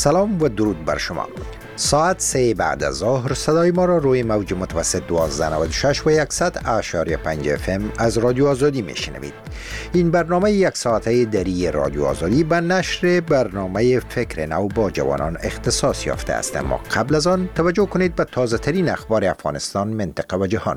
سلام و درود بر شما. ساعت 3 بعد از ظهر صدای ما را روی موج متوسط 1296 و 100.5 FM از رادیو آزادی میشنوید. این برنامه یک ساعته دری رادیو آزادی به نشر برنامه فکر نو با جوانان اختصاص یافته است، اما قبل از آن توجه کنید به تازه ترین اخبار افغانستان، منطقه و جهان.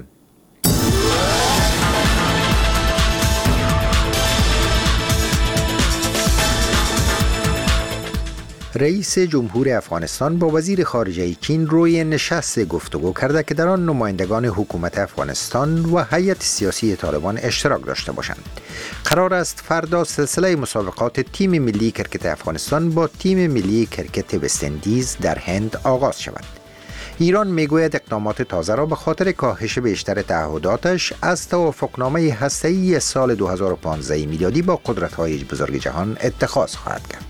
رئیس جمهور افغانستان با وزیر خارجه چین روی نشست گفتگو کرده که در آن نمایندگان حکومت افغانستان و هیئت سیاسی طالبان اشتراک داشته باشند. قرار است فردا سلسله مسابقات تیم ملی کرکت افغانستان با تیم ملی کرکت وست‌اندیز در هند آغاز شود. ایران میگوید اقدامات تازه را به خاطر کاهش بیشتر تعهداتش از توافقنامه هسته‌ای سال 2015 میلادی با قدرت‌های بزرگ جهان اتخاذ خواهد کرد.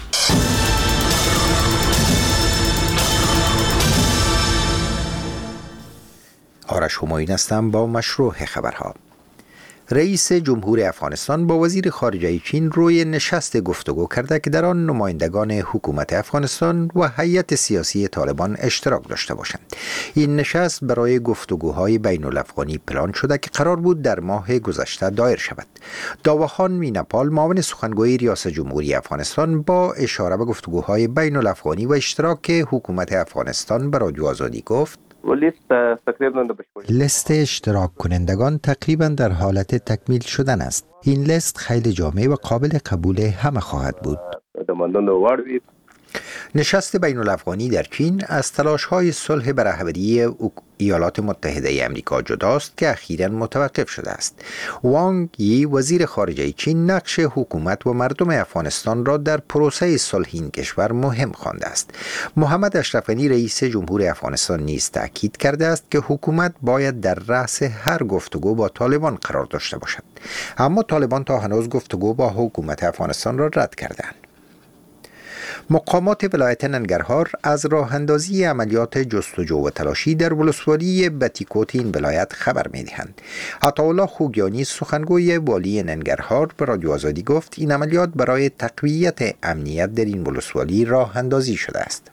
آرش همایون هستم با مشروع خبرها. رئیس جمهور افغانستان با وزیر خارجه چین روی نشست گفتگو کرده که در آن نمایندگان حکومت افغانستان و هیئت سیاسی طالبان اشتراک داشته باشند. این نشست برای گفتگوهای بین الافغانی پلان شده که قرار بود در ماه گذشته دایر شود. داوخان میناپال، معاون سخنگوی ریاست جمهوری افغانستان، با اشاره به گفتگوهای بین الافغانی و اشتراک حکومت افغانستان به رادیو آزادی گفت: لیست اشتراک کنندگان تقریبا در حالت تکمیل شدن است. این لیست خیلی جامع و قابل قبول همه خواهد بود. نشست بین الافغانی در چین از تلاش‌های صلح به رهبری ایالات متحده آمریکا جداست که اخیراً متوقف شده است. وانگ یی، وزیر خارجه چین، نقش حکومت و مردم افغانستان را در پروسه صلح این کشور مهم خوانده است. محمد اشرف غنی، رئیس جمهور افغانستان، نیز تاکید کرده است که حکومت باید در رأس هر گفتگو با طالبان قرار داشته باشد. اما طالبان تا هنوز گفتگو با حکومت افغانستان را رد کردند. مقامات ولایت ننگرهار از راه اندازی عملیات جستجو و تلاشی در ولسوالی بتیکوت این ولایت خبر می‌دهند. عطاالله خوگیانی، سخنگوی والی ننگرهار، به رادیو آزادی گفت این عملیات برای تقویت امنیت در این ولسوالی راه اندازی شده است.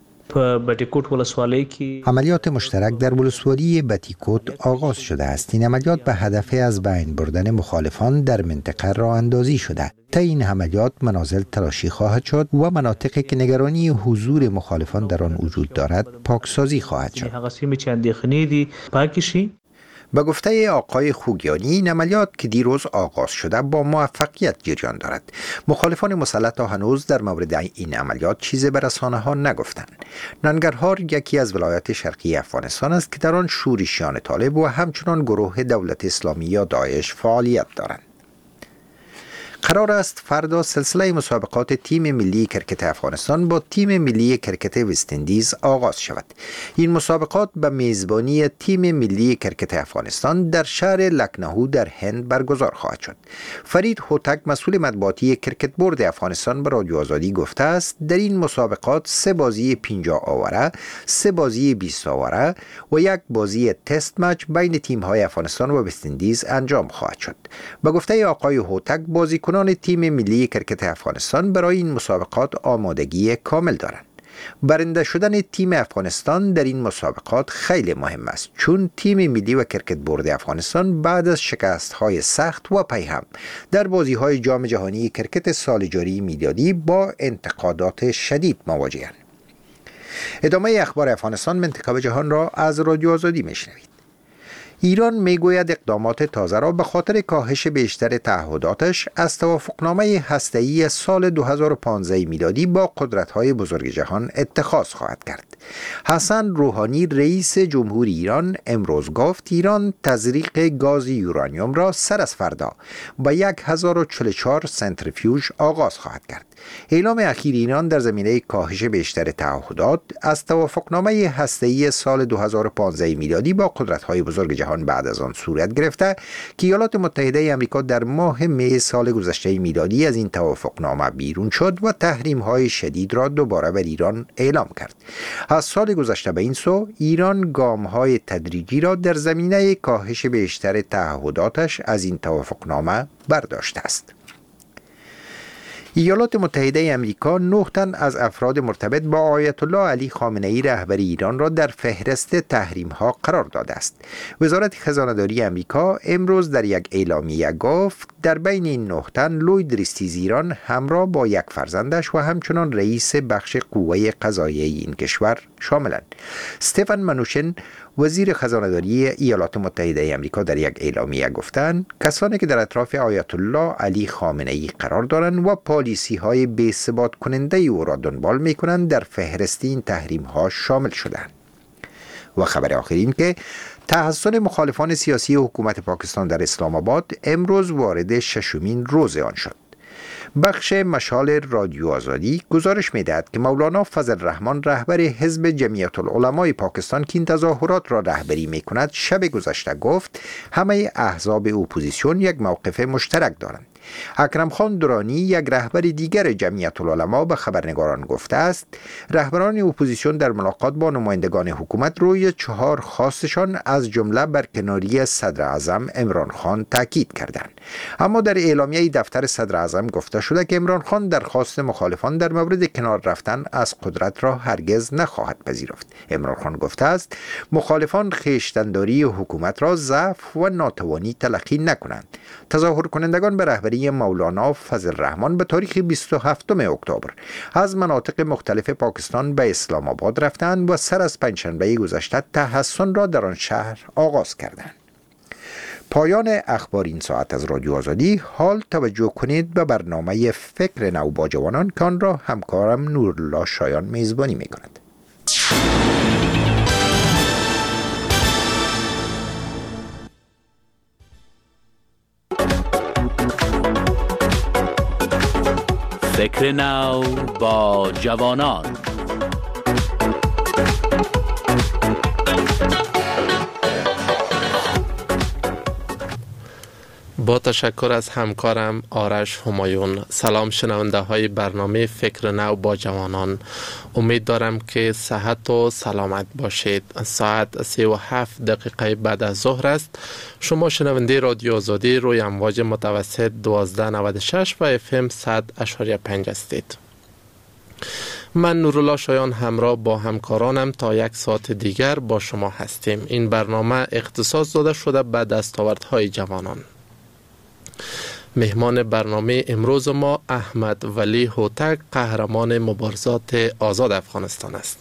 عملیات مشترک در ولسوالی بتیکوت آغاز شده است. این عملیات به هدف از بین بردن مخالفان در منطقه راه اندازی شده. تا این عملیات منازل تلاشی خواهد شد و مناطقی که نگرانی حضور مخالفان در آن وجود دارد پاکسازی خواهد شد. به گفته آقای خوگیانی، این عملیات که دیروز آغاز شده با موفقیت جریان دارد. مخالفان مسلح تا هنوز در مورد این عملیات چیزی به رسانه‌ها نگفتند. ننگرهار یکی از ولایات شرقی افغانستان است که در آن شورشیان طالب و همچنان گروه دولت اسلامی یا داعش فعالیت دارند. قرار است فردا سلسله مسابقات تیم ملی کرکت افغانستان با تیم ملی کرکت وست‌اندیز آغاز شود. این مسابقات به میزبانی تیم ملی کرکت افغانستان در شهر لکنهو در هند برگزار خواهد شد. فرید هوتک، مسئول مطبوعاتی کرکت بورد افغانستان، به رادیو آزادی گفته است در این مسابقات 3 بازی 50 آوره، 3 بازی 20 آوره و 1 بازی تست مچ بین تیم‌های افغانستان و وست‌اندیز انجام خواهد شد. به گفته آقای هوتک، بازیکنان تیم ملی کرکت افغانستان برای این مسابقات آمادگی کامل دارند. برنده شدن تیم افغانستان در این مسابقات خیلی مهم است، چون تیم ملی و کرکت بورد افغانستان بعد از شکست‌های سخت و پیهم در بازی‌های جام جهانی کرکت سال جاری میلادی با انتقادات شدید مواجه‌اند. ادامه اخبار افغانستان، منطقه و جهان را از رادیو آزادی میشنوید. ایران میگوید اقدامات تازه را به خاطر کاهش بیشتر تعهداتش از توافقنامه هسته‌ای سال 2015 میلادی با قدرت‌های بزرگ جهان اتخاذ خواهد کرد. حسن روحانی، رئیس جمهور ایران، امروز گفت ایران تزریق گاز یورانیوم را سر از فردا با 1044 سنتریفیوژ آغاز خواهد کرد. اعلام اخیر ایران در زمینه کاهش بیشتر تعهدات از توافقنامه هسته‌ای سال 2015 میلادی با قدرت‌های بزرگ جهان بعد از آن صورت گرفته که ایالات متحده آمریکا در ماه می سال گذشته میلادی از این توافقنامه بیرون شد و تحریم‌های شدید را دوباره بر ایران اعلام کرد. از سال گذشته به این سو ایران گام‌های تدریجی را در زمینه کاهش بیشتر تعهداتش از این توافقنامه برداشته است. ایالات متحده آمریکا 9 تن از افراد مرتبط با آیت الله علی خامنه ای رهبر ایران را در فهرست تحریم ها قرار داده است. وزارت خزانه‌داری آمریکا امروز در یک اعلامیه گفت در بین این 9 تن لوید ریستیز ایران همراه با یک فرزندش و همچنان رئیس بخش قوه قضاییه این کشور شاملند. استفن منوشن وزیر خزانه‌داری ایالات متحده آمریکا در یک اعلامیه گفتند کسانی که در اطراف آیت الله علی خامنه ای قرار دارند و پالیسی های بی‌ثبات کننده او را دنبال می کنند در فهرست این تحریم ها شامل شدند. و خبر آخر این که تحصن مخالفان سیاسی حکومت پاکستان در اسلام آباد امروز وارد 6مین روز آن شد. بخش مشال رادیو آزادی گزارش می‌دهد که مولانا فضل الرحمن رهبر حزب جمعیت العلماء پاکستان که این تظاهرات را رهبری می‌کند شب گذشته گفت همه احزاب اپوزیسیون یک موقف مشترک دارند. اکرم خان درانی یک رهبر دیگر جمعیت العلماء به خبرنگاران گفته است رهبران اپوزیسیون در ملاقات با نمایندگان حکومت روی 4 خواستشان از جمله برکناری صدر اعظم عمران خان تاکید کردند. اما در اعلامیه دفتر صدر اعظم گفته شده که عمران خان درخواست مخالفان در مورد کنار رفتن از قدرت را هرگز نخواهد پذیرفت. عمران خان گفته است مخالفان خویشتن‌داری حکومت را ضعف و ناتوانی تلقی نکنند. تظاهر کنندگان به رهبری مولانا فضل الرحمن به تاریخ 27 اکتبر از مناطق مختلف پاکستان به اسلام آباد رفتند و سر از پنجشنبه گذشته تحصن را در آن شهر آغاز کردند. پایان اخبار این ساعت از رادیو آزادی. حال توجه کنید به برنامه فکر نو با جوانان که آن را همکارم نورالله شایان میزبانی می کند. فکر نو با جوانان. با تشکر از همکارم آرش همایون. سلام شنونده های برنامه فکر نو با جوانان. امید دارم که صحت و سلامت باشید. ساعت 37 دقیقه بعد از ظهر است. شما شنونده رادیو آزادی روی امواج متوسط 1296 و FM 100.5 هستید. من نورالله شایان همراه با همکارانم تا 1 ساعت دیگر با شما هستیم. این برنامه اختصاص داده شده به دستاوردهای جوانان. مهمان برنامه امروز ما احمد ولی هوتک قهرمان مبارزات آزاد افغانستان است.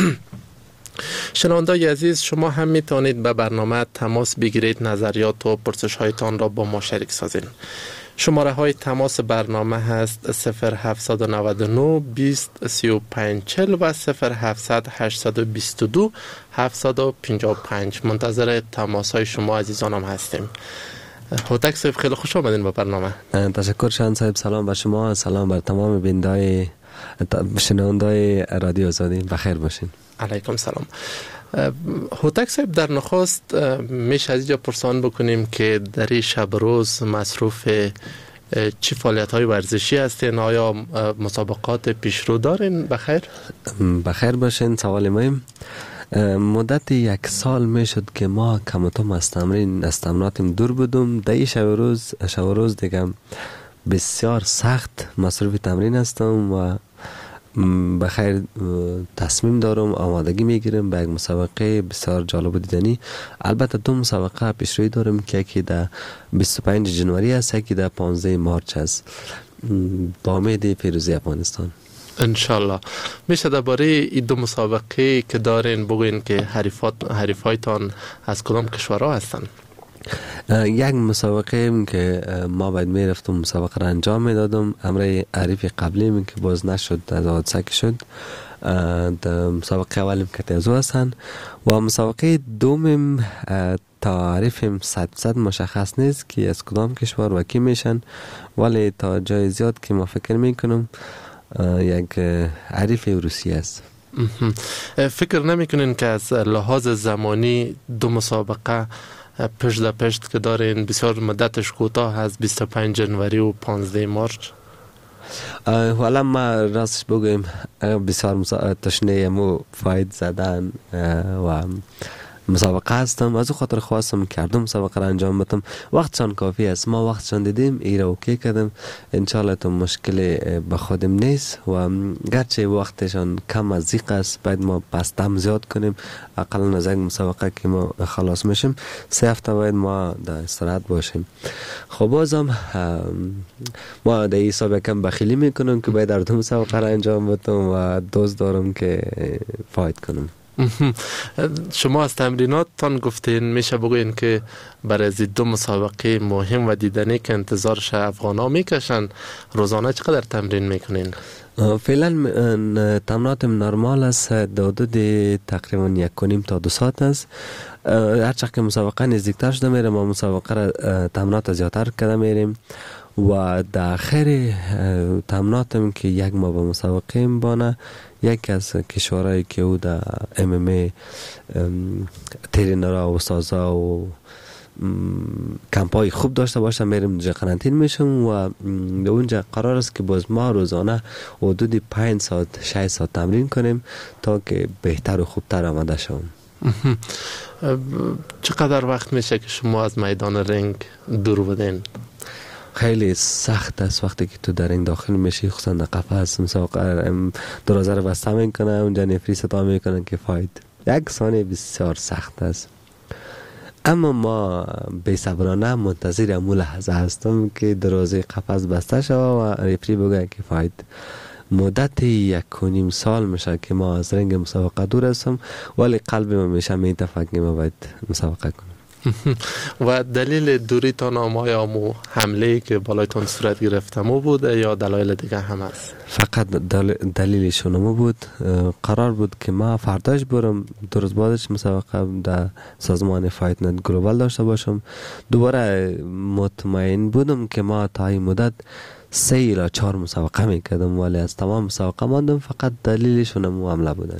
شنوندگان عزیز شما هم میتونید به برنامه تماس بگیرید، نظریات و پرسش هایتان را با ما شریک سازید. شماره های تماس برنامه هست 0799 20 35 40 و 0700 822 755. منتظر تماس های شما عزیزانم هستیم. هوتک صاحب خیلی خوش آمدین به برنامه. تشکر شان صاحب. سلام بر شما، سلام بر تمام بینندگان شنوندگان رادیو آزادی. بخیر باشین. علیکم سلام. هوتک صاحب در نخست میشه از اینجا پرسان بکنیم که در این شب روز مصروف چی فعالیت های ورزشی هستین؟ آیا مسابقات پیشرو دارین؟ بخیر؟ بخیر باشین. سوال مهم. مدت 1 سال می شد که ما کمتم از تمریناتیم دور بودم. در این شب روز دیگه بسیار سخت مصروف تمرین هستم و بخیر تصمیم دارم آمادگی میگیرم به یک مسابقه بسیار جالب و دیدنی. البته 2 مسابقه پیشروی دارم که یکی در 25 جنوری است، یکی در 15 مارچ است، با امید پیروزی افغانستان انشالله. میشه درباره این 2 مسابقه که دارین بگوین که حریفایتان از کدام کشورها هستن؟ یک مسابقه که ما باید میرفتم مسابقه را انجام میدادم، امره حریف قبلی که باز نشد از حادثه که شد. مسابقه اولیم که تیزو هستن و مسابقه دومیم تعریفیم 100% مشخص نیست که از کدام کشور و کی میشن، ولی تا جای زیاد که ما فکر میکنم یک حریف روسیه است. فکر نمیکنین که از لحاظ زمانی 2 مسابقه پشت در پشت که دارین بسیار مدتش کوتاه هست، 25 جنوری و 15 مارچ؟ حالا ما راستش بگویم بسیار تشنه مو فاید زدن و مسابقه هستم، از او خاطر خواستم کردم مسابقه را انجام بدم. وقتشان کافی است، ما وقتشان دیدیم ایرا اوکی کردم. انشالله تو مشکل به خودم نیست و گرچه وقتشان کم از ضیق است باید ما پس دم زیاد کنیم. اقلا از یک مسابقه که ما خلاص میشیم 3 هفته باید ما در استراحت باشیم. خب بازم ما در حساب کم بخیلی میکنم که باید در 2 مسابقه را انجام بدم و دوست دارم که فایت کنم. شما از تمریناتتان گفتین، میشه بگوین که برای از 2 مسابقه مهم و دیدنی که انتظارش افغانا میکشن روزانه چقدر تمرین میکنین؟ فعلا تمریناتم نرمال است، در حدود تقریبا 1.5 تا 2 ساعت است. هرچند که مسابقه نزدیکتر شده میره ما مسابقه را تمرینات زیادتر کرده میریم و در آخر تمریناتم که 1 ماه به مسابقه بانه یک از کشورهایی که او در MMA ترینرها و استاذا و کمپای خوب داشته باشه میریم اونجا قرنطین میشم و اونجا قرار است که باز ما روزانه حدود 5 ساعت 6 ساعت تمرین کنیم تا که بهتر و خوبتر آماده شوم. چقدر وقت میشه که شما از میدان رنگ دور بدین؟ خیلی سخت است وقتی که تو در این داخل میشی، خصوصا در قفس مسابقه دروازه رو بسته میکنه اونجا نفری صدا میکنن که فایت. 1 ثانیه بسیار سخت است، اما ما بی‌صبرانه منتظر امون لحظه هستم که دروازه قفس بسته شود و رفری بگه که فایت. مدت 1.5 سال میشه که ما از رنگ مسابقه دور هستم ولی قلب ما میشه میتفکر که ما باید مسابقه کنم. و دلیل دوریتان آیا مو حمله که بالایتان صورت گرفتمو بود یا دلایل دیگه هم است؟ فقط دلیلشون مو بود. قرار بود که ما فرداش برم، 2 روز بعدش مسابقه در سازمان فایت نت گلوبال داشته باشم. دوباره مطمئن بودم که ما تا این مدت 3 الی 4 مسابقه میکردم ولی از تمام مسابقه ماندم. فقط دلیلشون مو حمله بودن.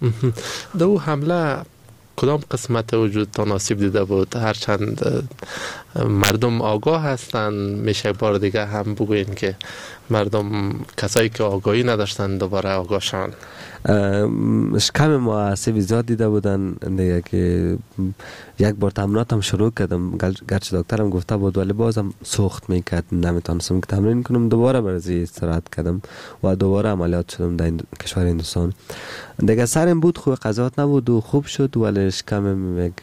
دو حمله کدام قسمت وجود تناسب دیده بود؟ هرچند مردم آگاه هستند، میشه بار دیگه هم بگوین که مردم کسایی که آگاهی نداشتن دوباره آگاه شدن. شکم ما آسیب زیاد دیده بودن دیگه که 1 بار تمریناتم شروع کردم گرچه دکترم گفته بود ولی بازم سوخت میکرد نمیتونستم که تمرین کنم. دوباره برای استراحت کردم و دوباره عملیات شدم در کشور هندوستان. دیگه سرم بود خوب قضاوت نبود و خوب شد ولی شکمم یک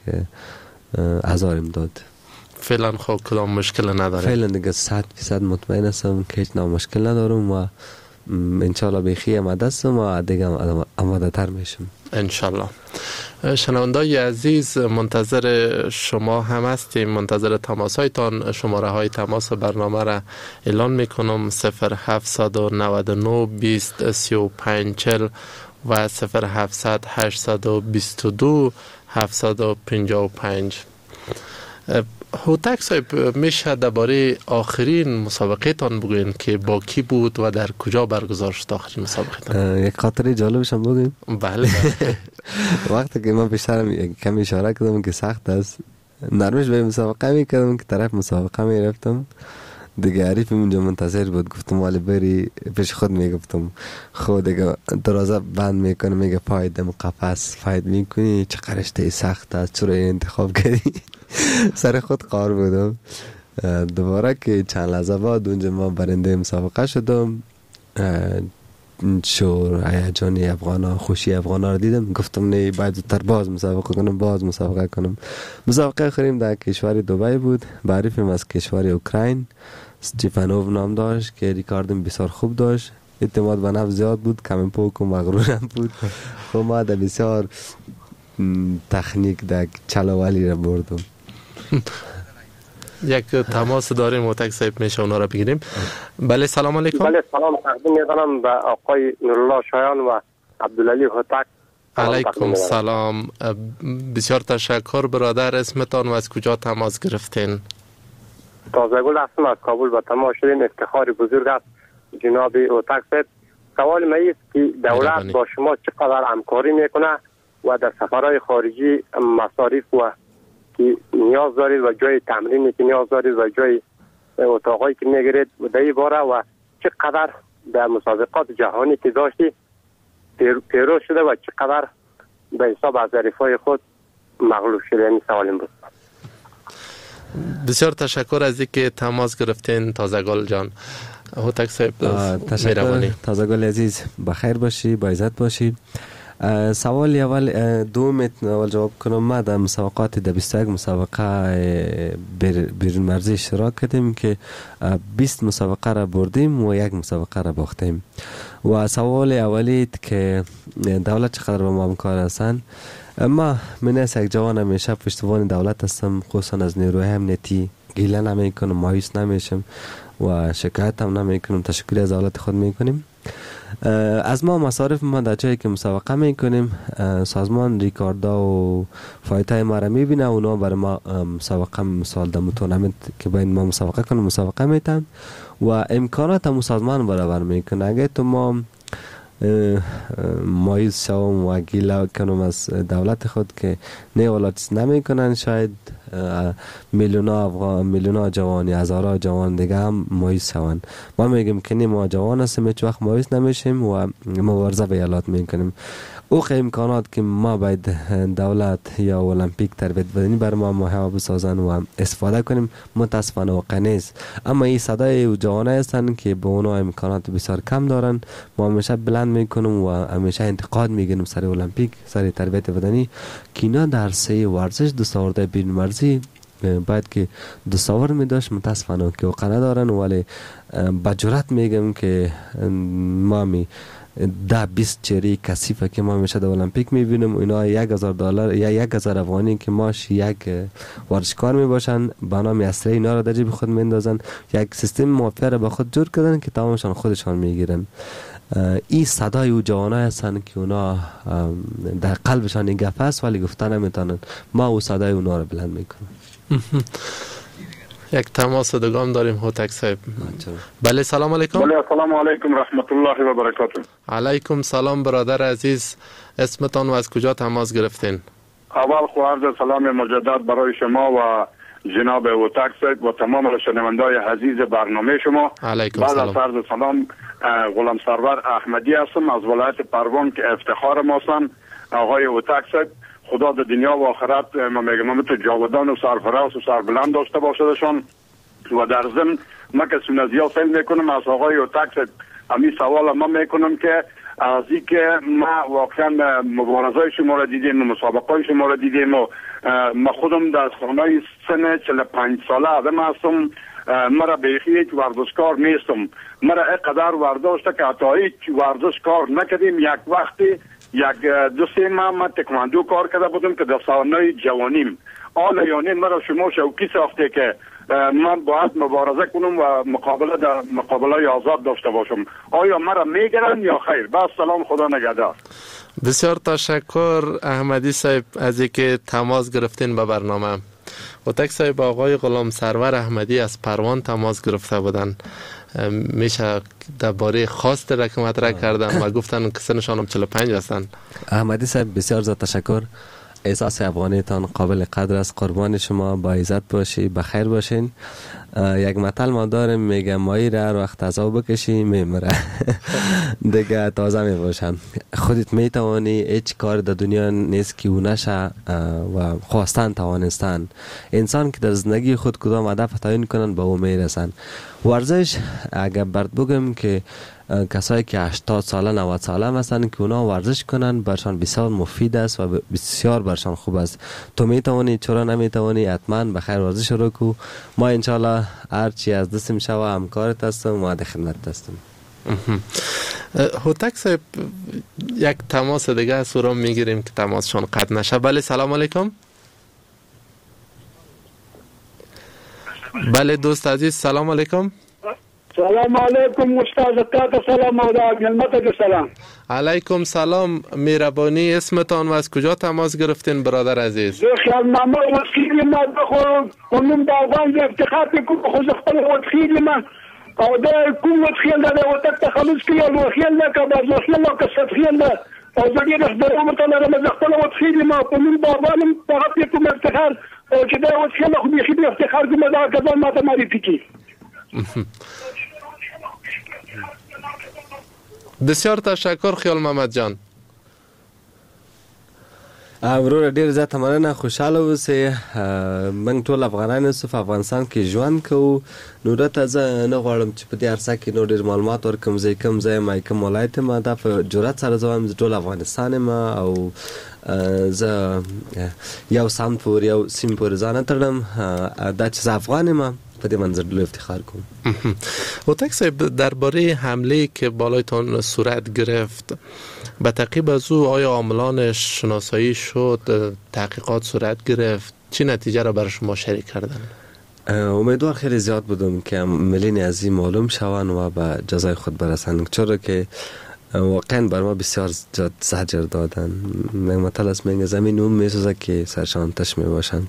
آزارم داد. فعلا خب کدام مشکل نداره؟ فعلا دیگه 100% مطمئن هستم که هیچ مشکل ندارم و انشالله بخیر آماده هستم و دیگه آماده تر میشم انشالله. شنوندای عزیز منتظر شما هم هستیم، منتظر تماس هایتان. شماره های تماس برنامه را اعلان میکنم: 0799 20 35 40 و 0700 822 755. هوتک صاحب، میشه درباره آخرین مسابقه تان بگوین که با کی بود و در کجا برگزار شد آخرین مسابقه تان؟ یک خاطره جالبش هم بگیم؟ بله. وقتی که من پیشترم کمی اشاره کردم که سخت است، نرمش به مسابقه میکردم که طرف مسابقه میرفتم دیگه عریف اونجا منتظر بود. گفتم ولی بری پیش خود میگفتم خود دیگه دروازه بند میکنه میگه پایدم قفس فاید میکنی چه رشته سخت است چرا انتخاب کردی؟ سر خود قار بودم. دوباره که چند لحظه بعد اونجا ما برنده مسابقه شدم، شور هیجان افغانا خوشی افغانا رو دیدم. گفتم نه باید زودتر باز مسابقه کنم. مسابقه آخرین در کشور دبی بود. بعریفم از کشور اوکراین، استیفانوف نام داشت که ریکاردم بسیار خوب داشت. اعتماد به نفس زیاد بود، کم پوک و مغرورم بود. خب ما در بسیار تکنیک در چلاولی را بردم. یک تماس داریم هوتک صاحب، میشه اونا را بگیریم. بله سلام علیکم. بله سلام تقدیم میکنم به آقای نورالله شایان و عبدالعلی هوتک. علیکم سلام. بسیار تشکر برادر. اسمتان و از کجا تماس گرفتین؟ تازگل هستم از کابل و تماس شدیم. افتخار بزرگ است جناب هوتک صاحب. سوال من است که دولت با شما چقدر همکاری میکنه و در سفرهای خارجی مصارف و که نیاز دارید و جای تمرینی که نیاز دارید و جای اتاقایی که میگیرید در این باره و چقدر در مسابقات جهانی که داشتی پیروز شده و چقدر به حساب از ظریفای خود مغلوب شده. این سوالم بود. بسیار تشکر از اینکه تماس گرفتین تازگل جان. هوتک صاحب تشکر. تازگل عزیز بخیر باشی، با عزت باشی. سوال اول دوم اول جواب کنم. ما در مسابقات در 21 مسابقه بیرون مرزی اشتراک کردیم که 20 مسابقه را بردیم و یک مسابقه را باختیم. و سوال اولی که دولت چقدر با ما همکار هستند، ما من از یک جوان همیشه پشتوان دولت هستم، خصوصا از نیروی امنیتی گیله نمی کنم، مایوس نمیشم و شکایت هم نمی کنم، تشکر از دولت خود می کنیم. از ما مصارف ما در جایی که مسابقه می کنیم سازمان ریکاردا و فایتای ما را می بینه، اونا برای ما مسابقه مثال در تورنمنت که باید ما مسابقه کنیم مسابقه میتن و امکانات هم سازمان برابر میکنه. اگه تو ما مایوس شوم و گیله کنم از دولت خود که نه والا چیز نمی کنن، شاید میلیونا جوانی، هزارها جوان دیگه هم مایوس شوند. ما میگیم که نه، ما جوان هستیم، هیچ وقت مایوس نمیشیم و مبارزه به ایالات میکنیم. اوخ امکانات که ما باید دولت یا المپیک تربیت بدنی بر ما محیا بسازن و استفاده کنیم متاسفانه واقع نیست. اما این صدای جوانه هستن که به اونا امکانات بسیار کم دارن. ما همیشه بلند میکنیم و همیشه انتقاد میگیریم سر المپیک، سر تربیت بدنی که اینا در سه ورزش دستاورده بیرون مرزی باید که دستاورد می داشت، متاسفانه که واقعا ندارن. ولی با جرات میگم که ما می 10-20 چهره کثیفه که ما همیشه در المپیک میبینیم، اینا $1000 یا 1000 افغانی که ماش یک ورزشکار میباشن با نام اسره اینا را در جیب خود میندازن، یک سیستم مافیا را به خود جور کردن که تمامشان خودشان میگیرن. این صدای او جوانای هستن که اونا در قلبشان این گپ است ولی گفتن نمیتونن. ما او صدای اونا را بلند میکنیم. یک تماس دوم داریم هوتک صاحب. بله سلام علیکم. بله سلام علیکم رحمت الله و برکاته. علیکم سلام برادر عزیز، اسمتان و از کجا تماس گرفتین؟ اول خو عرض سلام مجدد برای شما و جناب هوتک صاحب و تمام شنوندگان عزیز برنامه شما. علیکم سلام. بعد از عرض سلام غلام سرور احمدی هستم از ولایت پروان که افتخار ما هستن. آقای هوتک صاحب خدا در دنیا و آخرت ما میگم تو جاودان و سرفراز و سربلند داشته باشدشان. و در ضمن ما که سنزیا فیلم میکنم از آقای هوتک همین سوال ما میکنم که از این که ما واقعا مبارزه شما را دیدیم و مسابقه شما را دیدیم و ما خودم در خانه سن 45 ساله آدم هستم، مرا بیخی هیچ ورزشکار نیستم. مرا اینقدر ورداشته که حتی هیچ ورزش کار نکردیم. یک وقتی یک دو سه ماه من تکواندو کار کرده بودم که در سالهای جوانیم. آن یعنی مرا شما شوکی ساخته که من باید مبارزه کنم و مقابله آزاد داشته باشم. آیا مرا میگیرن یا خیر؟ با سلام، خدا نگهدار. بسیار تشکر احمدی صاحب از اینکه تماس گرفتین به برنامه. هوتک صاحب آقای غلام سرور احمدی از پروان تماس گرفته بودن، میشه درباره خواست را که مطرح کردن و گفتن که سنشان 45 هستن. احمدی صاحب بسیار زیاد تشکر. احساس افغانیتان قابل قدر است. قربان شما، با عزت باشی، بخیر باشین. یک متل ما داریم میگه ماهی را هر وقت تازه بکشی میمره دیگه تازه میباشن. خودت میتوانی، هیچ کار در دنیا نیست که او نشه و خواستن توانستن. انسان که در زندگی خود کدام هدف تعیین کنن به او میرسن. ورزش اگر برات بگم که کسایی که 80 ساله 90 ساله هستن که اونا ورزش کنن برشان بسیار مفید است و بسیار برشان خوب است. تو میتوانی، چرا نمیتوانی؟ حتما بخیر ورزش رو کو. ما انشالله هر چی از دستم شوه همکارت هستم و در خدمت هستم. هوتک صاحب یک تماس دیگه از سورا میگیریم که تماسشان قطع نشه. بله سلام علیکم. بله دوست عزیز سلام علیکم. سلام علیکم استاد تا سلام علیکم خدمت سلام. علیکم سلام مهربانی، اسمتان و از کجا تماس گرفتین برادر عزیز؟ خیال ماما وسیلی ما بخور کنم باغان افتخار بکن خود خپل وسیلی ما او دا کوم وسیل دا او تک خلاص کیو وسیل دا کا باز وسیل کا ستخیل دا او دې د درو متل ما خپل وسیلی ما کنم باغان فقط کوم افتخار او چې دا وسیل خو به افتخار کوم دا کزان ما ته معرفي کی. بسیار تشکر خیال محمد جان. ورور ډیر زیاته مننه، خوشاله اوسئ. موږ ټول افغانان یو په افغانستان کې ژوند کوو، نو راته زه نه غواړم چې په دې عرصه کې نور ډیر معلومات ورکړم. زه کوم ځای ما کوم ولایت ما دا په جرأت سره زه وایم ټول افغانستان ما، او زه یو سمت پورې یو سیم پورې ځان تړم دا چې زه افغان ما، په دې منظر افتخار کوم. هوتک صاحب، درباره حمله که بالایتان صورت گرفت به تعقیب از او آیا عاملانش شناسایی شد، تحقیقات صورت گرفت، چه نتیجه را برای شما شریک کردن؟ امیدوار خیلی زیاد بودم که عاملین از این معلوم شوند و به جزای خود برسند، چرا که واقعا بر ما بسیار زجر دادن. مثلا از منگ زمین اون میسوزه که سرشان تش می باشن.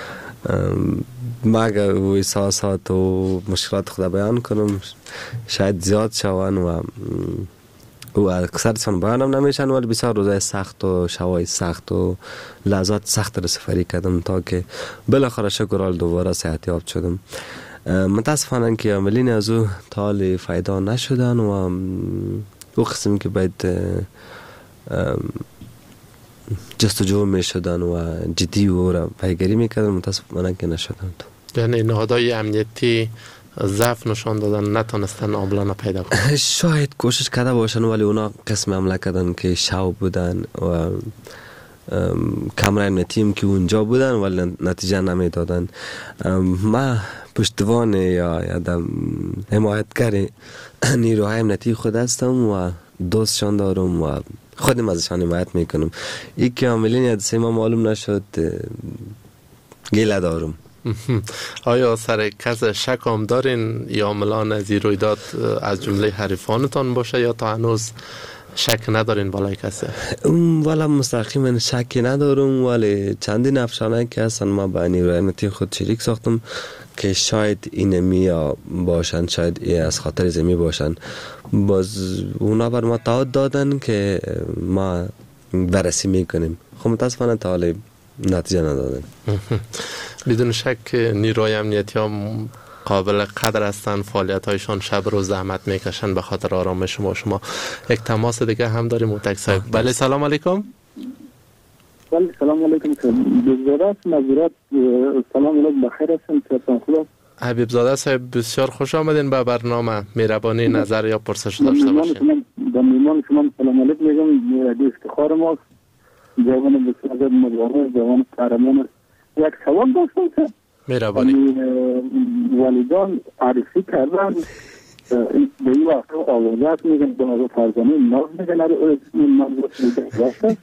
ما اگر احساسات و مشکلات خود بیان کنم شاید زیاد شوند و اکثرشان بیانم نمیشن، ولی بسیار روزای سخت و شوای سخت و لحظات سخت را سفری کردم تا که بالاخره شکرال دوباره صحتیاب شدم. متاسفانه که عاملین از او تا حال فایده نشدن و او قسم که باید جستجو می شدن و جدی او را پیگیری می کردن، متاسفانه که نشدند. یعنی نهادهای امنیتی ضعف نشان دادن، نتونستن عاملان پیدا کنن. شاید کوشش کرده باشن ولی اونا قسم حمله کردن که شو بودن و کامرای امنیتی که اونجا بودن ولی نتیجه نمی دادن. ما پشتوان یا حمایتگر نیروهای امنیتی خود هستم و دوستشان دارم و خودم ازشان حمایت میکنم. این که عاملین حادثه ما معلوم نشد گله دارم. آیا سر کس شک هم دارین یا عاملان از این رویداد از جمله حریفانتان باشه یا تا هنوز شک ندارین بالای کسی؟ والا مستقیما شکی ندارم، ولی چندین افسانه که هستن ما با نیروی امنیتی خود شریک ساختم که شاید اینمی باشن، شاید از خاطر زمی باشن. باز اونا بر ما تعهد دادن که ما بررسی میکنیم. خب متاسفانه تا حالا نتیجه ندادن. بدون شک نیروی امنیتی ها قابل قدر هستن، فعالیت هایشان شب روز زحمت میکشن به خاطر آرامش شما. یک تماس دیگه هم داریم هوتک صاحب. بله سلام علیکم. بله سلام علیکم. مزورات سلام علیکم، بخیر هستم. ترسان خوب. حبیب زاده صاحب بسیار خوش آمدین به برنامه. مهربانی نظر یا پرسش داشته باشین. به میمان شما سلام علیکم میگم. دی افتخار ماست، جوان بسیار مدرنه، جوان قهرمان. یک سوال داشتم که مهربانی والدان عریفی کردن به این وقت آوازت میگن به نظر فرزانه ناز میگن این ناز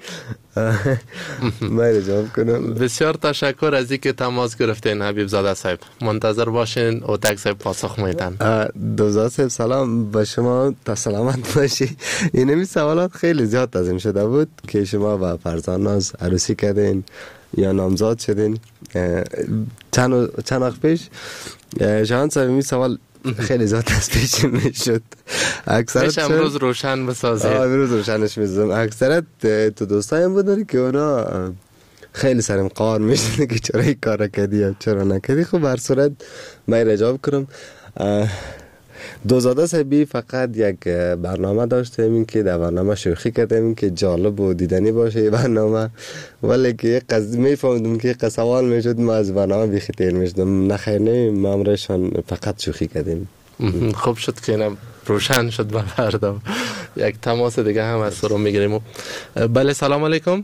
باید جواب کنم. بسیار تشکر از اینکه تماس گرفتین حبیب زاده صاحب. منتظر باشین هوتک صاحب پاسخ میدن. دوزاد صاحب سلام به شما، تا سلامت باشی. اینمی سوالات خیلی زیاد تازم شده بود که شما با فرزان ناز عروسی کردین یا نامزاد شدین. چند وقت پیش جهان صاحب این سوال خیلی زیاد از پیش میشد. اکثرت امروز روشن بسازید. امروز روشنش میزدم. اکثرت تو دوستایم بودن که اونا خیلی سرم قار میشن که چرا این کار کردی یا چرا نکردی. خب هر صورت من رجاب کنم. دوزاده صاحبی فقط یک برنامه داشته این که در برنامه شوخی کردیم این که جالب و دیدنی باشه برنامه، ولی که میفهمدم که سوال میشد ما از برنامه بیخی تیر میشدم. نخیر نه، ما امرشان فقط شوخی کردیم. خوب شد که اینم روشن شد به فردا. یک تماس دیگه هم از رو میگیریم. بله سلام علیکم.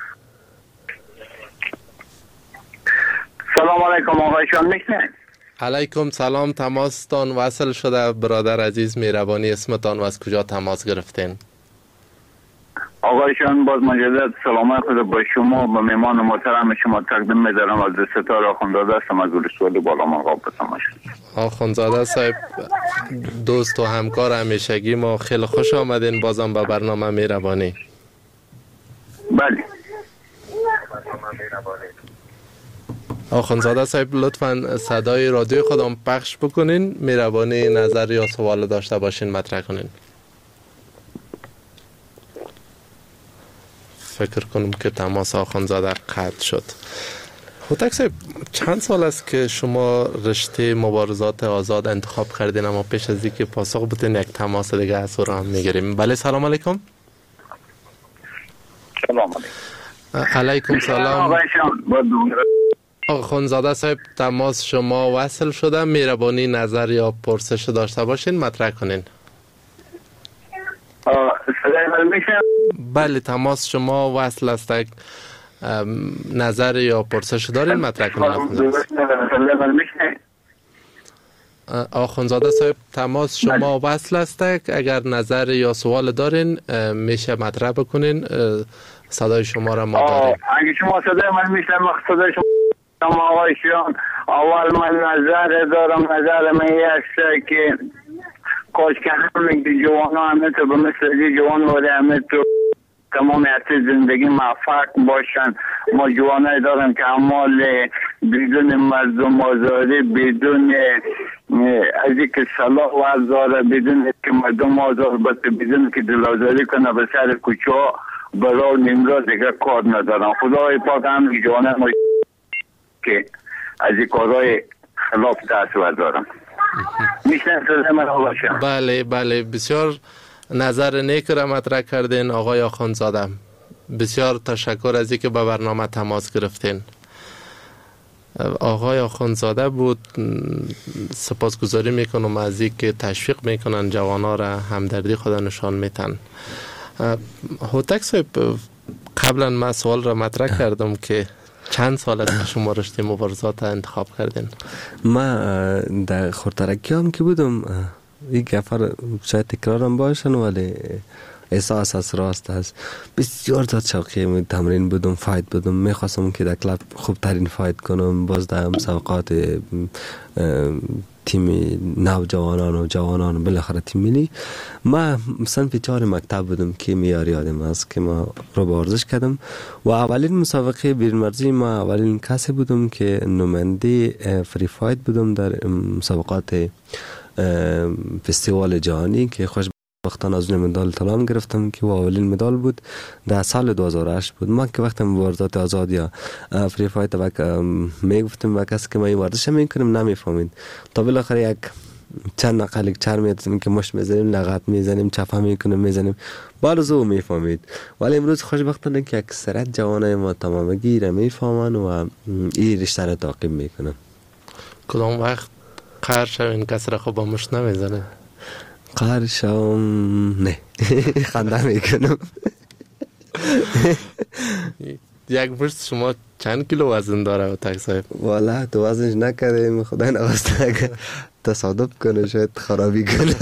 سلام علیکم آقای شان میکنه. علیکم سلام. تماستان وصل شده برادر عزیز. مهربانی اسمتان و از کجا تماس گرفتین؟ آقایشان باز مجدد سلام خود با شما و مهمان محترم شما تقدیم می‌دارم. از ستار آخوندزاده هستم از ولسوالی بالا مقام بسام. آخوندزاده صاحب دوست و همکار همیشگی ما، خیلی خوش آمدین بازم به برنامه مهربانی. بله آخوندزاده صاحب لطفاً صدای رادیو خودم پخش بکنین. مهربانی نظر یا سوال داشته باشین مطرح کنین. فکر کنم که تماس آخوندزاده قطع شد. هوتک صاحب چند سال است که شما رشته مبارزات آزاد انتخاب کردین، اما پیش از اینکه پاسخ بدین یک تماس دیگه از رو هم میگیریم. بله سلام علیکم. سلام علیکم. علیکم سلام. آقا خانزاده صاحب تماس شما وصل شده، مهربانی نظر یا پرسش داشته باشین مطرح کنین. بله تماس شما وصل است، نظر یا پرسش دارین مطرح کنین. آقا خانزاده صاحب تماس شما وصل است، اگر نظر یا سوال دارین میشه مطرح بکنین، صدای شما را ما داریم. اگه شما صدای من میشنم صدای شما آقایشان، اول من نظر دارم، نظر من است که کاش که همه جوان ها همه تو به مثل جوان ولی همه تو تمام حتی زندگی موفق باشن. ما جوانای دارم که اعمال بدون مردم آزاری، بدون از اینکه صلاح و ازاره، بدون که مردم آزار باشه، بدون که دلازاری کنه به سر کوچه ها برای نمرا دیگه کار ندارم. خدای پاک هم جوانای ما که از این کارهای خلاف دست بردارم. میشنم صدای من باشم؟ بله بله، بسیار نظر نیک را مطرح کردین آقای آخوندزاده. بسیار تشکر از اینکه به برنامه تماس گرفتین. آقای آخوندزاده بود. سپاسگزاری میکنم از اینکه تشویق میکنن جوانا را، همدردی خود نشان میتن. هوتک صاحب قبلا من سوال را مطرح کردم که چند سال از شما رشته مبارزات انتخاب کردین؟ من در خورترکی هم که بودم، یک گفر شاید تکرارم باشن ولی احساس از راست است، بسیار زیاد شوقی تمرین بودم، فایت بودم، میخواستم که در کلاب خوب ترین فایت کنم. باز در مسابقات تیم نوجوانان و جوانان بالاخره تیم ملی. ما صنف 4 مکتب بودم که میاری یادم است که ما رو ورزش کردم و اولین مسابقه بیرون ورزشی ما اولین کسی بودم که نماینده فری فایت بودم در مسابقات فستیوال جهانی که خوشبختانه از مدال طلا گرفتم که اولین مدال بود در سال 2008 بود. ما که وقتی مبارزات آزاد یا فری فایت میگفتم و کسی که ما این ورزش میکنیم نمیفهمید، تا بالاخره یک چند نقل یک چرم میزنیم که مشت میزنیم، لغت میزنیم، چفه میکنیم، میزنیم، بعد از او میفهمید. ولی امروز خوشبختانه که اکثریت جوانای ما تمامگی را میفهمن و این رشته را تعقیب میکنن. کدام وقت قهر شوین کسی را خوب با مشت نمیزنه؟ قهر شوم نه خنده میکنم. یک مشت شما چند کیلو وزن داره هوتک صاحب؟ والا تو وزنش نکردیم، خدای نخواسته اگر تصادف کنه شاید خرابی کنه.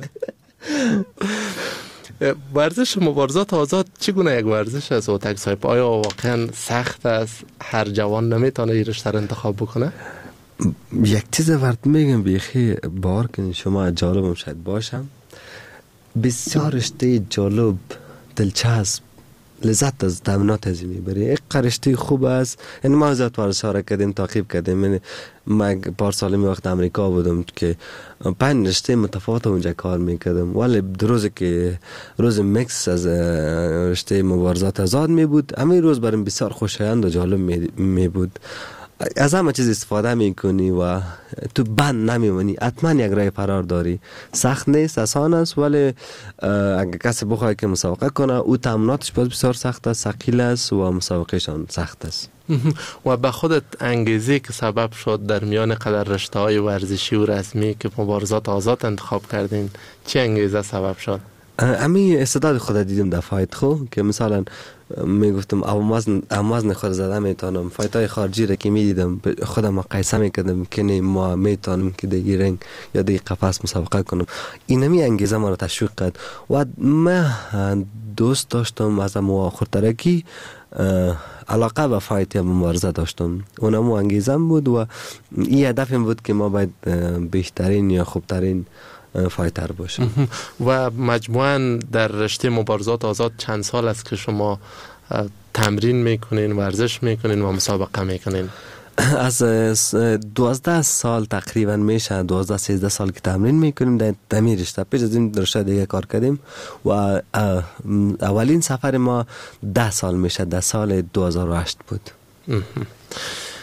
ورزش مبارزات آزاد چگونه یک ورزش است هوتک صاحب؟ آیا واقعا سخت است؟ هر جوان نمیتونه این رشته را انتخاب بکنه؟ یک چیز ورد میگم بیخی بار کنید شما، جالبم شاید باشم، بسیار رشته جالب، دلچسب، لذت از تمرینات از میبری. یک رشته خوب است. یعنی ما زیاد ورزش ها را کردیم، تعقیب کردیم. یعنی ما پار سال می وقت امریکا بودم که 5 رشته متفاوت اونجا کار میکردم، ولی روزی که روز میکس از رشته مبارزات آزاد می بود، همین روز برام بسیار خوشایند و جالب می بود. از همه چیز استفاده میکنی و تو بند نمیمونی، حتما یک راه فرار داری. سخت نیست، آسان است، ولی اگه کسی بخواد که مسابقه کنه او تمریناتش بسیار سخت است، ثقیل است و مسابقهشان سخت است. و به خودت انگیزه که سبب شد در میان قدر رشته های ورزشی و رسمی که مبارزات آزاد انتخاب کردین، چه انگیزه سبب شد؟ امی استعداد خود دیدم در فایت خو که مثلا میگفتم اومازن خود زده میتونم، فایت های خارجی را که میدیدم خودم مقایسه میکردم که نه ما میتونم که دیگه رنگ یا دیگه قفس مسابقه کنم. اینمی انگیزه ما را تشویق کرد و من دوست داشتم از خورترکی علاقه به فایت یا مبارزه داشتم، اونم انگیزم بود و این هدفم بود که ما باید بهترین یا خوبترین فایتر باشه. و مجموعاً در رشته مبارزات آزاد چند سال است که شما تمرین میکنین، ورزش میکنین و مسابقه میکنین؟ از 12 سال تقریبا میشه، 12-13 سال که تمرین میکنیم در تمرین رشته. پیش از این رشته دیگه کار کردیم و اولین سفر ما 10 سال میشه، در سال 2008 بود.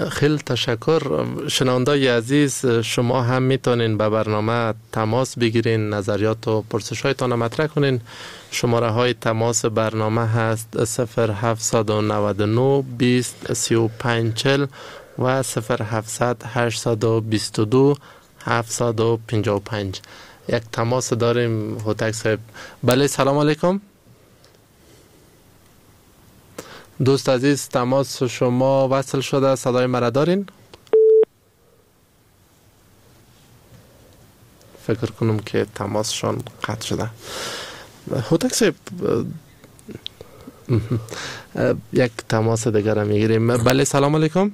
خیلی تشکر. شنوندای عزیز، شما هم میتونین به برنامه تماس بگیرین، نظریات و پرسش‌هایتان مطرح کنین. شماره های تماس برنامه هست 0799 20 35 40 و 0700 822 755. یک تماس داریم هوتک صاحب. بله، سلام علیکم دوست عزیز، تماس شما وصل شده، صدای مرا دارین؟ فکر کنم که تماسشان قطع شده. هوتک صاحب، یک تماس دیگر هم میگیریم. بله، سلام علیکم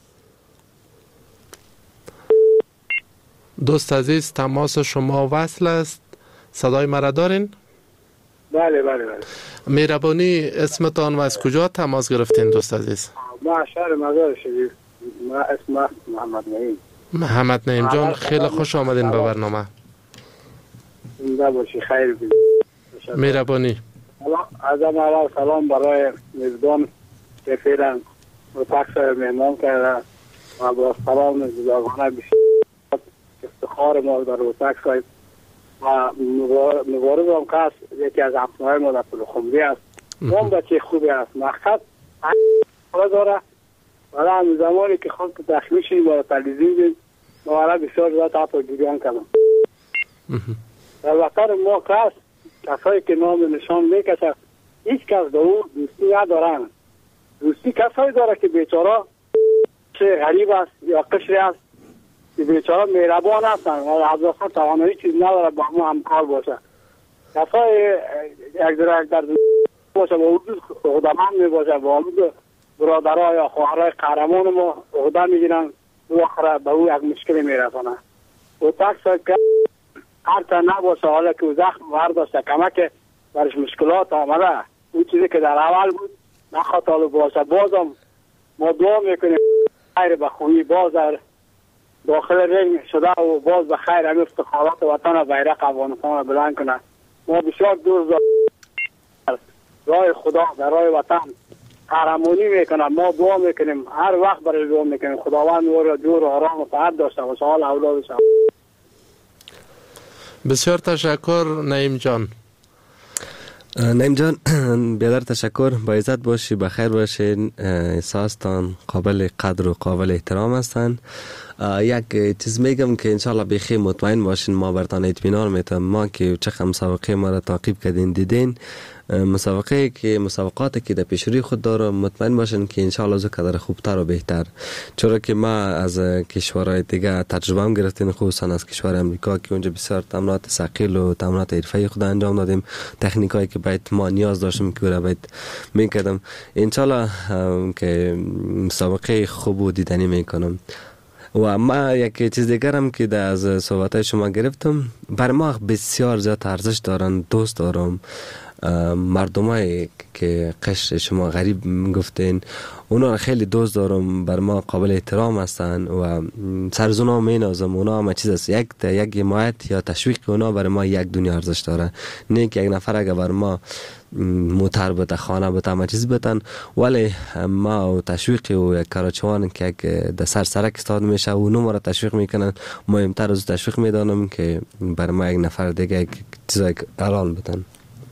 دوست عزیز، تماس شما وصل است، صدای مرا دارین؟ بله. مهربانی اسمتان و از کجا تماس گرفتین دوست عزیز؟ ما شهر مزار شریف. ما اسمم محمد نعیم. محمد نعیم جان، خیلی خوش آمدین به برنامه. زنده باشی، خیر بید. مهربانی. از اول سلام برای میزبان که فعلا هوتک صاحب مهمان کرده و با سلام جداگانه بسیار افتخار ما در هوتک صاحب و مبارزم که یکی از همسایه‌های ما در پلخمری است. اون بچه خوبی است، مقصد حالا داره. ولی هم زمانی که خود تخلیه شدیم برای تلویزیون دید ما بسیار زیاد حتی جریان کردم. در وطن ما کسایی که نام نشان میکشد هیچ کس در اون دوستی ندارن. دوستی کسایی داره که بیچاره چه غریب است یا قشری است که بیچاره مهربان هستن و از اصلا توانایی چیز نداره با ما همکار باشه. کسایی یک در باشه با وجود خودمان می باشه، با وجود برادرها یا خواهرهای قهرمان ما عهده میگیرن و آخر به او یک مشکلی میرسانه. هوتک صاحب که هر تا نباشه، حالا که او زخم برداشته کمک برش مشکلات آمده، اون چیزی که در اول بود نخواهد باشه. بازم ما دعا میکنیم خیر به خوبی باز در داخل رنگ شده و باز به خیر همین افتخارات وطن و بیرق افغانستان بلند کنه. ما بسیار دور راه خدا در راه وطن قهرمانی میکنه. ما دعا میکنیم، هر وقت برای دعا میکنیم خداوند او را جور و آرام و صحت داشته باشه، حال اولادش. بسیار تشکر نعیم جان. نعیم جان بیادر تشکر، با عزت باشی، بخیر باشین. احساستان قابل قدر و قابل احترام هستن. یک چیز میگم که انشالله بخیر مطمئن باشین، ما برتان اطمینان میتم. ما که چقدر مسابقه ما را تعقیب کردین دیدین، مسابقاتی که در پیش روی خود دارم، مطمئن باشین که انشالله از قدر خوبتر و بهتر. چرا که ما از کشورهای دیگه تجربه هم گرفتیم، خصوصا از کشور امریکا که اونجا بسیار تمرینات ثقیل و تمرینات حرفه‌ای خود انجام دادیم. تکنیکایی که باید ما نیاز داشتیم که باید میکردم. انشالله که مسابقه خوب و دیدنی میکنم. و ما یک چیز دیگر هم که از صحبتای شما گرفتم، بر ما بسیار زیاد ارزش دارن. دوست دارم مردمایی که قشر شما غریب گفتین، اونا را خیلی دوست دارم، بر ما قابل احترام هستن و سرزونا می نازم. اونا هم چیز است، یک حمایت یا تشویق اونا بر ما یک دنیا ارزش داره. نه که یک نفر اگه بر ما موتر بده، خانه بده، همه چیز بدن، ولی ما و تشویق و یک کراچوان که یک در سرک استاد میشه و اونو ما را تشویق میکنن، مهمتر از تشویق میدانم که بر ما یک نفر دیگه یک چیزای الان بدن.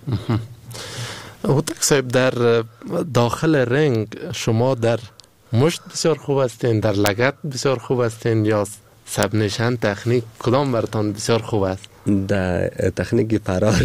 هوتک صاحب، در داخل رنگ شما در مشت بسیار خوب هستین، در لگت بسیار خوب هستین، یا سب نشان تکنیک کدام برتان بسیار خوب است؟ در تکنیک فرار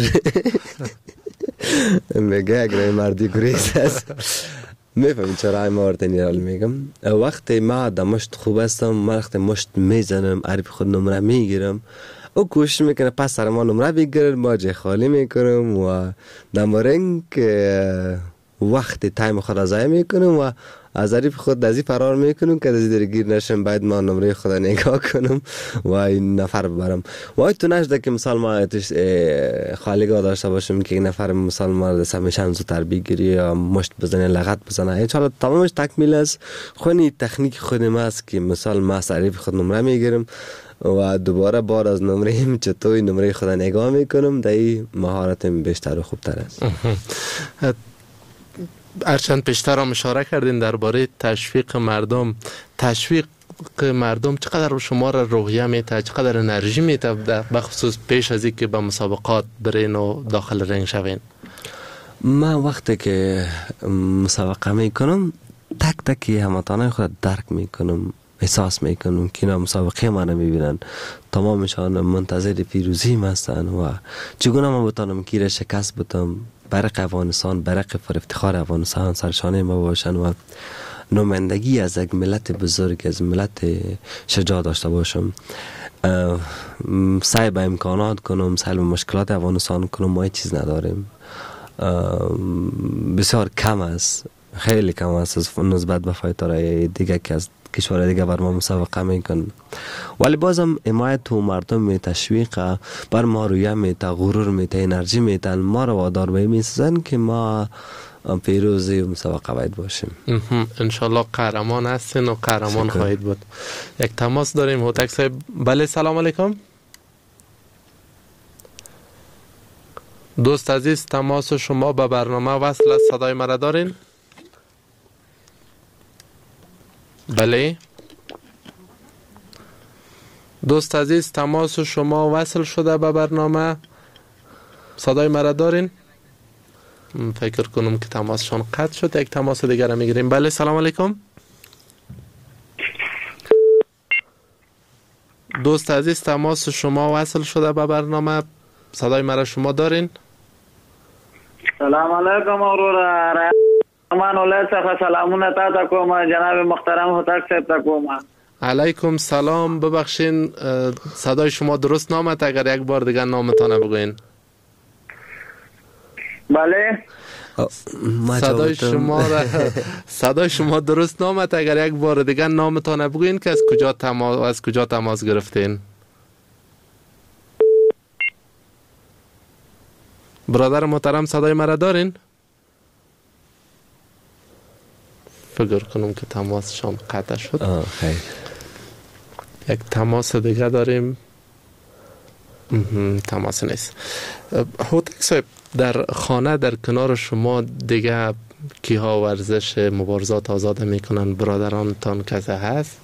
میگه اگر مردی گریز است. میفهمید چرا این موردنی را میگم؟ وقتی ما در مشت خوب هستم، وقتی مشت میزنم، عربی خود نمره میگیرم، او کوشش میکنه پس سر ما نمره بگیره، ما جای خالی میکنم و در رنگ وقت تایم خود ضایع میکنم و از عریب خود دزی فرار میکنم که دزی درگیر نشم. باید ما نمره خود نگاه کنم و این نفر ببرم. و تو نشده که مثال ما خالیگاه داشته باشم که این نفر مثال ما سمیشن زودتر بگیری یا مشت بزنه، لغت بزنه. انشاءالله تمامش تکمیل است. خونی تکنیک خودم است که مثال ما از عریب خود نمره میگیرم و دوباره بار از نمره چطوری نمره خود نگاه میکنم. در این مهارتم بیشتر و خوبتر است. هرچند پیشتر هم اشاره کردین درباره تشویق مردم، تشویق مردم چقدر شما را روحیه میده، چقدر انرژی میده بخصوص پیش از اینکه به مسابقات برین و داخل رنگ شوین؟ من وقتی که مسابقه میکنم تک تکی هموطنان خود درک میکنم، احساس میکنم که اینا مسابقه من میبینن، تمامشان منتظر پیروزی هستن و چگونه من بتانم که را شکست بدم، برق افغانستان، برق پر افتخار افغانستان سرشانه ما باشن و نمایندگی از یک ملت بزرگ، از ملت شجاع داشته باشم. سعی به امکانات کنم، سعی به مشکلات افغانستان کنم. ما هیچ چیز نداریم، بسیار کم است، خیلی کم است نسبت به فایترهای دیگه که از کشور دیگه بر ما مسابقه میکن. ولی بازم حمایت و مردم می تشویق بر ما، رویه میته، غرور میته، انرژی میتن، ما رو وادار به میسازن که ما پیروزی و مسابقه باید باشیم. انشالله قهرمان هستین و قهرمان خواهید بود. یک تماس داریم هوتک صاحب. بله سلام علیکم دوست عزیز، تماس شما به برنامه وصل است. صدای مرا دارین؟ بله دوست عزیز، تماس شما وصل شده به برنامه، صدای مرا دارین؟ فکر کنم که تماسشان قطع شد. یک تماس دیگر را میگیریم. بله سلام علیکم دوست عزیز، تماس شما وصل شده به برنامه، صدای مرا شما دارین؟ سلام علیکم اورورا من ولایت څخه سلامونه تاسو کوم جناب محترم هوتک صاحب کوم. علیکم سلام. ببخشین صدای شما درست نامد، اگر یک بار دیگر نامتان بگوین. بله صدای شما درست نامد، اگر یک بار دیگر نامتان بگوین که از کجا تماس گرفتین. برادر محترم صدای مرا دارین؟ فکر کنم که تماسشان قطع شد. خیر. یک تماس دیگه داریم. تماس نیست. هوتک صاحب، در خانه در کنار شما دیگه کیها ورزش مبارزات آزاد میکنن؟ برادرانتان کسی هست؟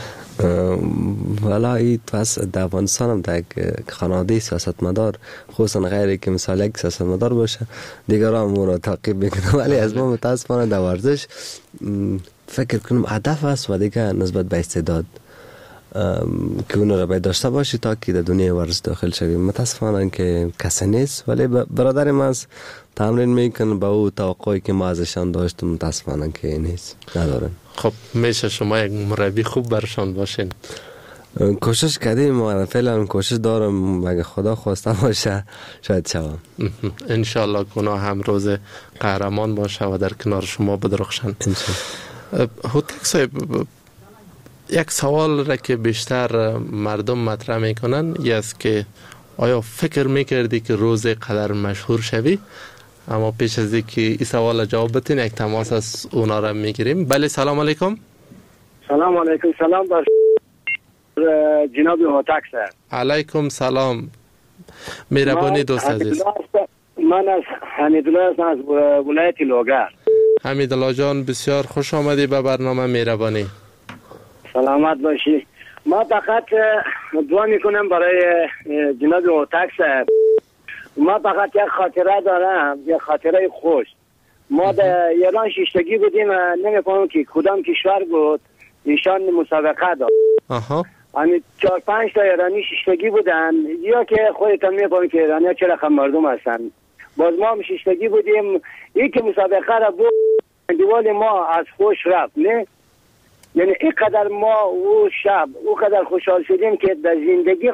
والا این پس در افغانستان هم در خانواده سیاستمدار، خصوصا غیری که مثال یک سیاستمدار باشه، دیگر هم او را تعقیب میکنه. ولی از ما متاسفانه در ورزش فکر کنم هدف است و دیگه نسبت به استعداد که اون را باید داشته باشی تا که در دنیای ورزش داخل شویم. متاسفانه که کسی نیست، ولی برادر ما تمرین میکنه با او توقعی که ما ازشان داشتم، متاسفانه که نیست، ندارن. خب میشه شما یک مربی خوب برشان باشین. کوشش کردیم و فعلا کوشش دارم، اگه خدا خواسته باشه شاید شوم. انشالله گناه هم روز قهرمان باشه و در کنار شما بدرخشن. هوتک صاحب، یک سوال را که بیشتر مردم مطرح میکنن این است که آیا فکر میکردی که روز قدر مشهور شوی؟ اما پیش از اینکه این سوال جواب بدین یک تماس از اونا را میگیریم. بله سلام علیکم. سلام علیکم. سلام بر جناب هوتک صاحب. علیکم سلام. مهربانی دوست عزیز. من از حمیدالله هستم از ولایت لوگر. حمیدالله جان بسیار خوش آمدی به برنامه مهربانی. سلامت باشی. ما فقط دعا میکنم برای جناب هوتک صاحب. ما فقط یک خاطره دارم، یک خاطره خوش. ما در ایران شیشتگی بودیم، نمی‌کنم که کدام کشور بود، ایشان مسابقه داد. یعنی 4-5 تا ایرانی شیشتگی بودن، یا که خودتان می‌فهمید که ایرانی‌ها چه رقم مردم هستن. باز ما هم شیشتگی بودیم، این که مسابقه را بود دیوال ما از خوش رفت، نه؟ یعنی اینقدر ما او شب او قدر خوشحال شدیم که در زندگی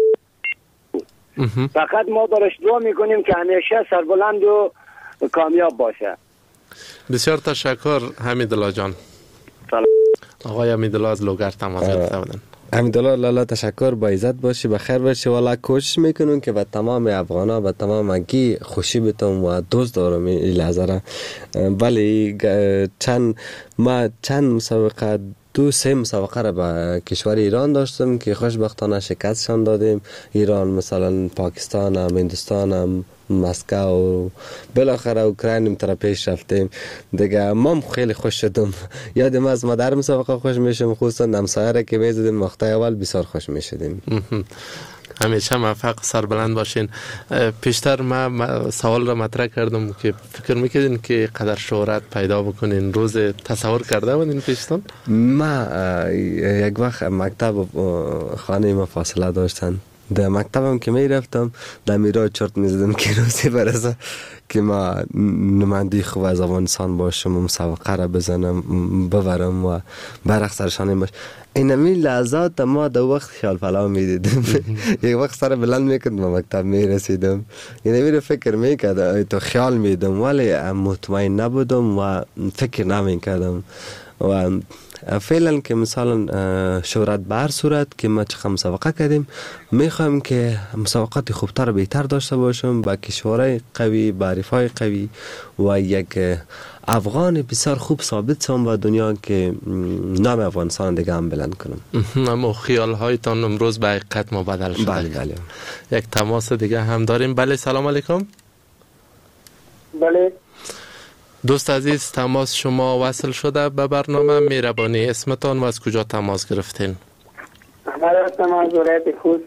فقط ما براش دعا میکنیم که همیشه سربلند و کامیاب باشه. بسیار تشکر حمیدالله جان. آقای حمیدالله از لوگر تماس گرفته بودن. حمیدالله لالا تشکر، با عزت باشی، بخیر باشی. والا کوشش میکنم که به تمام افغانا و تمام کی خوشی بتم و دوست دارم این لحظه را. ولی چند مسابقه 2-3 مسابقه را به کشور ایران داشتم که خوشبختانه شکستشان دادیم. ایران مثلا پاکستان هم، هندوستان هم، مسکو و بالاخره اوکراین طرف پیش رفتیم دیگه. ما خیلی خوش شدم. یادم از ما در مسابقه خوش میشم، خصوصا همسایه را که میزدیم مقطع اول بسیار خوش میشدیم. همیشه موفق سربلند باشین. پیشتر ما سوال را مطرح کردم که فکر میکردین که قدر شهرت پیدا بکنین، روز تصور کرده بودین پیشتون؟ ما یک وقت مکتب خانه ما فاصله داشتن، در مکتبم که می رفتم در میرا چرت می زدم که روزی برسه که ما نماینده خوب از افغانستان باشم و مسابقه را بزنم ببرم و برق سرشانیم باش. اینمی لحظات ما در وقت خیال فلاح می دیدم. یک وقت سر بلند می کردم و مکتب می رسیدم، اینمی رو فکر می کردم تو خیال می دیدم ولی مطمئن نبودم و فکر نمی کردم. و فعلا که مثلا شهرت به هر صورت که ما چقدر مسابقه کردیم میخوایم که مسابقات خوبتر و بهتر داشته باشم با کشورهای قوی، با حریفای قوی و یک افغان بسیار خوب ثابت شم با دنیا که نام افغانستان دیگه هم بلند کنم. اما خیال هایتان امروز به حقیقت مبدل شده. بله. یک تماس دیگه هم داریم. بله سلام علیکم. بله دوست عزیز، تماس شما وصل شده به برنامه. مهربانی اسمتان و از کجا تماس گرفتین؟ من هستم از ولایت خوست.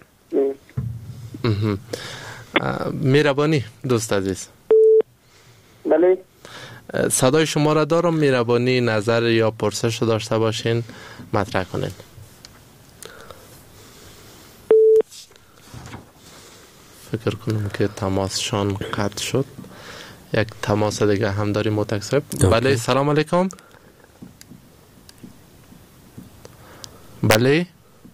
مهربانی دوست عزیز. بله صدای شما را دارم. مهربانی نظر یا پرسش داشته باشین مطرح کنین. فکر کنم که تماسشان قطع شد. یک تماس دیگه هم داریم متکسب. بله سلام علیکم. بله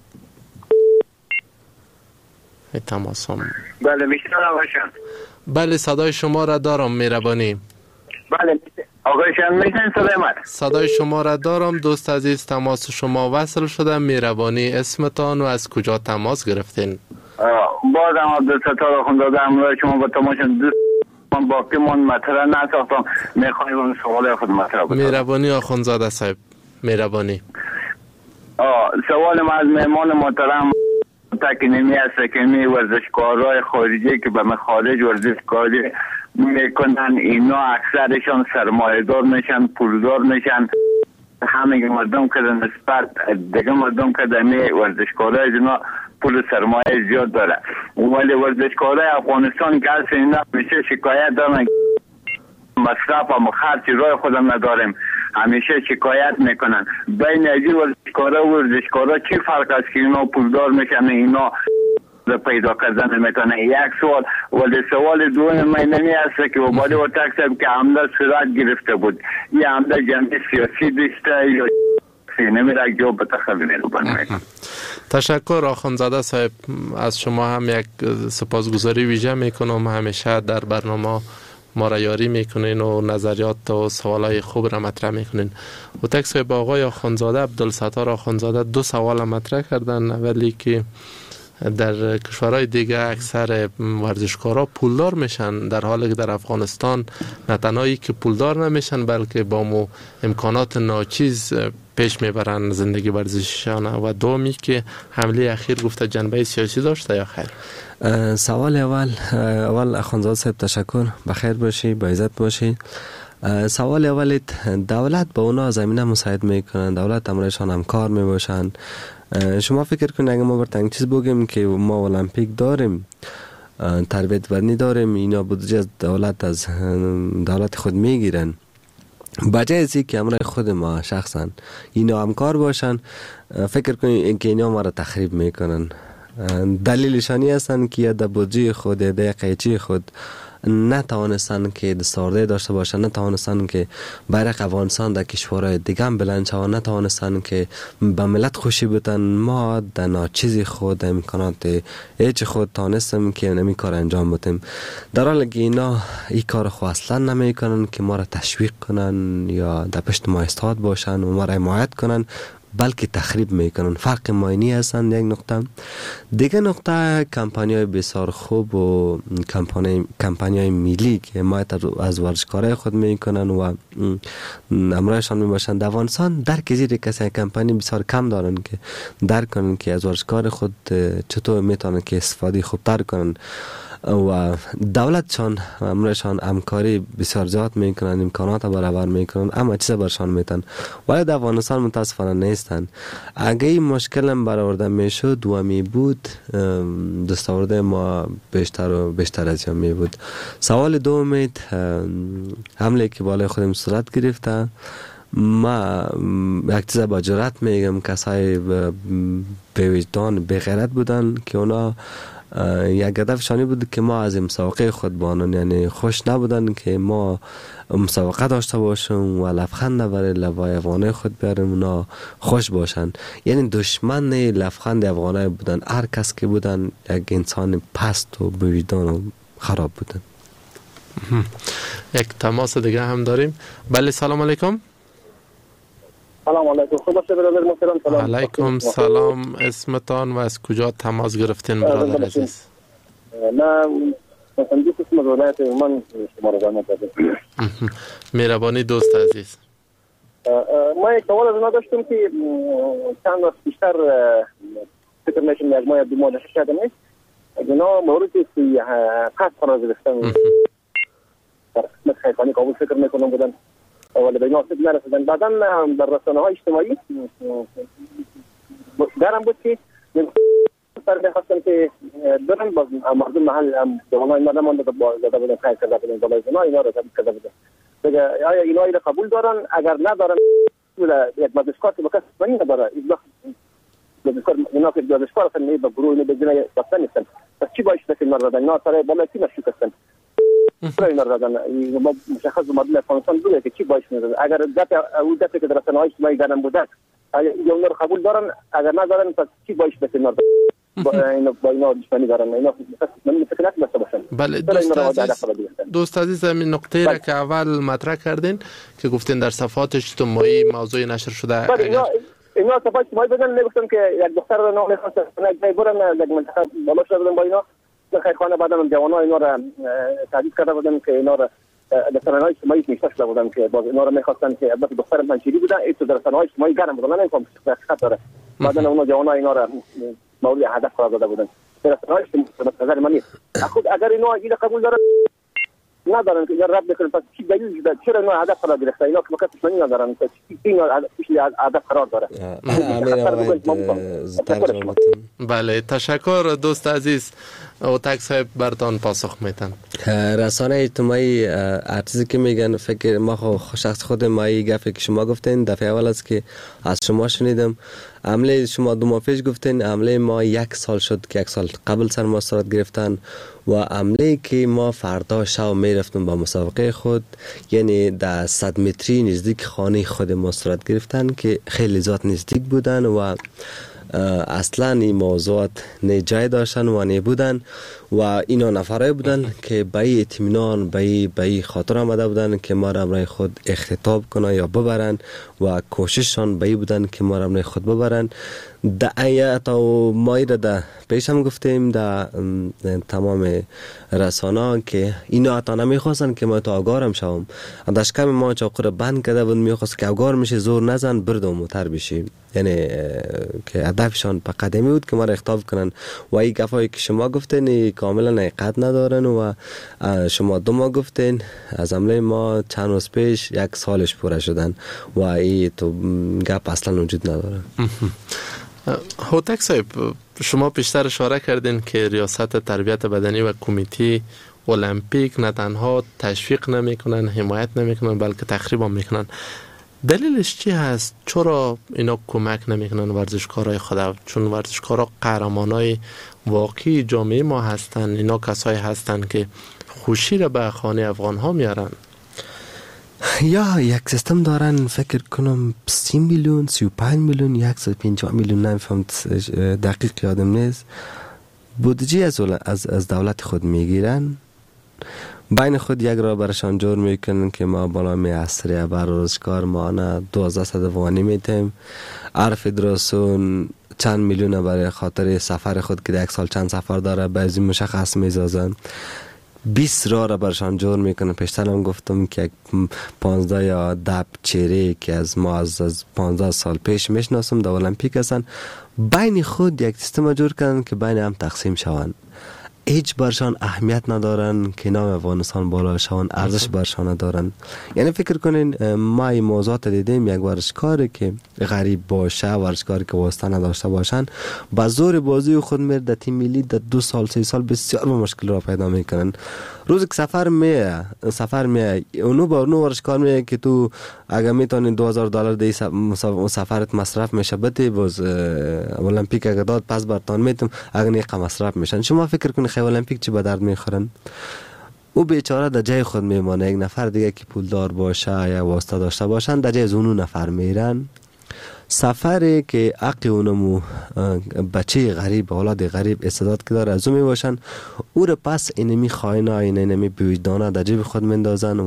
تماس هم. بله میشنم باشم. بله صدای شما را دارم مهربانی. بله آقایشان میشنن صدای من؟ صدای شما را دارم دوست عزیز، تماس شما وصل شده. مهربانی اسمتان و از کجا تماس گرفتین؟ بازم عبدالستار آخوندزاده همراه شما با تماشای دوست من باقی من مطرح نساختم، میخوایم اون سوال خود مطرح بکنم. مهربانی آخوندزاده صاحب. مهربانی. سوال ما از مهمان محترم تکنیمی است که می ورزشکارای خارجی که به خارج ورزشکاری میکنن، اینا اکثرشان سرمایه‌دار میشن، پولدار میشن. همه مردم که نسبت دیگه مردم که دمی ورزشکارای اینا پول سرمایه زیاد داره، ولی ورزشکارای افغانستان که هست اینا همیشه شکایت دارن مصرف و خرچ رای خودم نداریم، همیشه شکایت میکنن. بین ازی ورزشکارا چی فرق است که اینا پولدار میشن اینا پیدا کردن میکنه؟ یک سوال. ولی سوال دوم من نمی است که وبالی و تکسب که عمده صورت گرفته بود، یه عمده جمعی سیاسی داشته یا نمیره جواب بتخوی نکنه. تشکر آخوندزاده صاحب، از شما هم یک سپاسگزاری ویژه میکنم. همیشه در برنامه ما را یاری میکنین و نظریات و سوالای خوب را مطرح میکنین. و تک صاحب آقای آخوندزاده عبدالستار آخوندزاده دو سوال مطرح کردن. اولی که در کشورهای دیگه اکثر ورزشکارا پولدار میشن، در حالی که در افغانستان نه تنهایی که پولدار نمیشن بلکه با امکانات ناچیز پیش میبرن زندگی ورزشیشان. و دومی که حمله اخیر گفته جنبه سیاسی داشته یا خیر؟ سوال اول آخوندزاده صاحب تشکر، بخیر باشی، با عزت باشی. سوال اول دولت با اونا زمینه مساعد میکنن، دولت امرشان همکار میباشن. شما فکر کنید اگه ما برتنگ چیز بگیم که ما المپیک داریم، تربیت بدنی داریم، اینا بودجه از دولت خود میگیرن، بجای ازی که امرای خود ما شخصا اینا همکار باشن، فکر کنید که اینا ما را تخریب میکنن. دلیلشانی هستن که در بودجه خود، در قیچی خود نتوانستن که دستارده داشته باشن، نتوانستن که بیرق افغانستان در کشورهای دیگه هم بلند شوند، نتوانستن که به ملت خوشی بدن. ما در ناچیزی خود، امکانات هیچ خود تانستیم که نمی کار انجام بدیم، در حالی که اینا این کار خو اصلا نمی کنن که ما را تشویق کنن یا در پشت ما استاد باشن و ما را حمایت کنن. بلکه تخریب میکنن. فرق ماینی هستند. یک نقطه دیگه، نقطه کمپانی‌های بسیار خوب و کمپانی‌های ملی که حمایت از ورزشکارای خود میکنن و امرایشان میباشند. در افغانستان درک زیر کسی کمپانی بسیار کم دارن که درک کنن که از ورزشکار خود چطور میتونن که استفاده خوبتر کنن و دولتشان امرایشان همکاری بسیار زیاد میکنن، امکانات برابر میکنن، اما چیز برشان میتن، ولی در افغانستان متاسفانه نیستن. اگه این مشکل هم برآورده میشد و می بود، دستاورده ما بیشتر و بیشتر از این می بود. سوال دوم، حمله که بالای خودم صورت گرفته، ما یک چیز با جرات میگم، کسای به وجدان به غیرت بودن که اونا یک هدفشانی بود که ما از مسابقه خود بانن، یعنی خوش نبودن که ما مسابقه داشته باشیم و لبخند برای لبای افغانای خود بیاریم، اونا خوش باشن. یعنی دشمن لبخند افغانای بودن. هر کس که بودن یک انسان پست و به وجدان و خراب بودن. یک تماس دیگه هم داریم. بله، سلام علیکم. سلام علیکم. خوب باشید برادر محترم. سلام علیکم سلام. اسمتان و از کجا تماس گرفتین برادر عزیز؟ من مهندس اسم ولایت عمان شما را زحمت دادم. مهربانی دوست عزیز. ما یک سوال از اونا داشتم که چند وقت بیشتر فکر میشم مجموعه دو ماه نشه شده نیست. اینا موردی که قصد قرار گرفتن در قسمت خیرخانه کابل فکر میکنم بودن ولی به ناسب نرسیدن. بعدا در رسانه‌های اجتماعی درم بود که سر میخواستم که برن باز مردم محل جوانای ما نمانده داده بودن خیر کرده بودن بالای زنا اینا رو تبدیل کرده بودن. بگه آیا اینا اینا قبول دارن؟ اگر ندارن یک مدرسکار که بکس منی نداره مدرسکار اینا که مدرسکار اصلا به گروه اینو به جنای بستن نیستن. پس چی باید شده که اینا دادن؟ اینا سرای بالای کی مشکوک هستن؟ برای اینا دادن مشخص مردم افغانستان بوده که چی باید شده؟ اگر دفعه که در رسانه‌های اجتماعی گرم بوده آیا اینا رو قبول دارن؟ اگر ندارن پس چی باید شده که اینا با اینا دشمنی دارن؟ اینا من فکر نکنم باشن. بله دوست عزیز، همین نقطه را که اول مطرح کردین که گفتین در صفحات اجتماعی موضوع نشر شده. بله اینا صفحات اجتماعی بدن میگفتن که یک دختر رو نام می‌خواستن یک برن یک منطقه بالا شدن با اینا خیرخانه بعدم جوان‌ها اینا رو تهدید کرده بودن که اینا رو در رسانه‌های اجتماعی میشته شده بودن که باز اینا رو می‌خواستن که البته دختر منچیری بودن این در رسانه‌های اجتماعی گرم بودن نمی‌فهم حقیقت داره. بعدن اون جوان‌ها اینا رو مورد هدف قرار داده بودن. در رسانه‌های اجتماعی نظر من نیست. خود اگر اینا اینو قبول دارن ندارن که رد بکنن پس چی دلیل داره؟ چرا اینا هدف قرار گرفته؟ اینا که مکتب منی ندارن که اینا هدف قرار داره. بله تشکر دوست عزیز. اوتک صاحب برتان پاسخ میتن. رسانه اجتماعی هر چیزی که میگن فکر ما شخص خود ما این گفته که شما گفتین دفعه اول است که از شما شنیدم. عمله شما 2 ماه پیش گفتین، عمله ما 1 سال شد که 1 سال قبل سر ما صورت گرفتن و عمله که ما فردا شب میرفتیم با مسابقه خود، یعنی در 100 متری نزدیک خانه خود ما صورت گرفتن که خیلی زیاد نزدیک بودن و اصلا این موضوعات نه جای داشتن و نه بودن و اینا نفرای بودن که به اطمینان به خاطر آمده بودن که ما را امرای خود اختطاب کنن یا ببرن و کوشششان به بودن که ما را امرای خود ببرن. در ایت و ما را در پیش هم گفتیم در تمام رسانه که اینا حتی نمیخواستن که ما تا آگارم شوم. دشکم ما چاقو بند کرده بود، میخواست که آگار میشه زور نزن برد و موتر بشیم، یعنی که هدفشان په قدمی بود که ما را اختطاب کنن و این گفایی که شما گفتین کاملا حقیقت ندارن و شما 2 ماه گفتین، از عمله ما چند روز پیش 1 سالش پوره شدن و این تو گپ اصلا وجود نداره. هوتک صاحب شما پیشتر اشاره کردین که ریاست تربیت بدنی و کمیته المپیک نه تنها تشویق نمیکنن، حمایت نمیکنن، بلکه تخریب هم میکنن. دلیلش چی هست؟ چرا اینا کمک نمیکنن ورزشکارای خود؟ چون ورزشکارا قهرمانای واقعی جامعه ما هستن. اینا کسایی هستن که خوشی را به خانه افغان ها میارن. یا یک سیستم دارن فکر کنم 30 میلیون 35 میلیون 150 میلیون نمیفهم دقیق یادم نیست بودجه از دولت خود میگیرن بین خود یک را برشان جور میکنن که ما بالا می عصریه بر روزگار ماهانه 1200 وانی میتیم. هر فدراسیون چند میلیون برای خاطر سفر خود که یک سال چند سفر داره بعضی مشخص میزازن. 20 را برشان جور میکنن. پیشتر هم گفتم که 15 یا 10 چهره که از ما از 15 سال پیش میشناسم در المپیک هستن. بین خود یک سیستم جور کردن که بین هم تقسیم شوند. هیچ برشان اهمیت ندارن که نام افغانستان بالا شوند، ارزش برشان ندارن. یعنی فکر کنین ما این موضوعات دیدیم، یک ورزشکاری که غریب باشه، ورزشکاری که واسطه نداشته باشن با زور بازی خود میره در تیم ملی در 2 سال 3 سال بسیار مشکل را پیدا میکنن. روزی که سفر میه اونو با اونو ورزشکار میه که تو اگر میتونی $2000 دی سفرت مصرف میشه بده باز المپیک اگر داد پس برتان میتم اگر نیقه مصرف میشن. شما فکر کنی خیلی المپیک چی به درد میخورن؟ او بیچاره در جای خود میمانه. یک نفر دیگه که پولدار باشه یا واسطه داشته باشن در جای از اونو نفر میرن. سفری که عقل اونمو بچه غریب اولاد غریب استعداد که داره از اون میباشن او رو پس اینمی خائنه اینمی بیوجدانه در جیب خود مندازن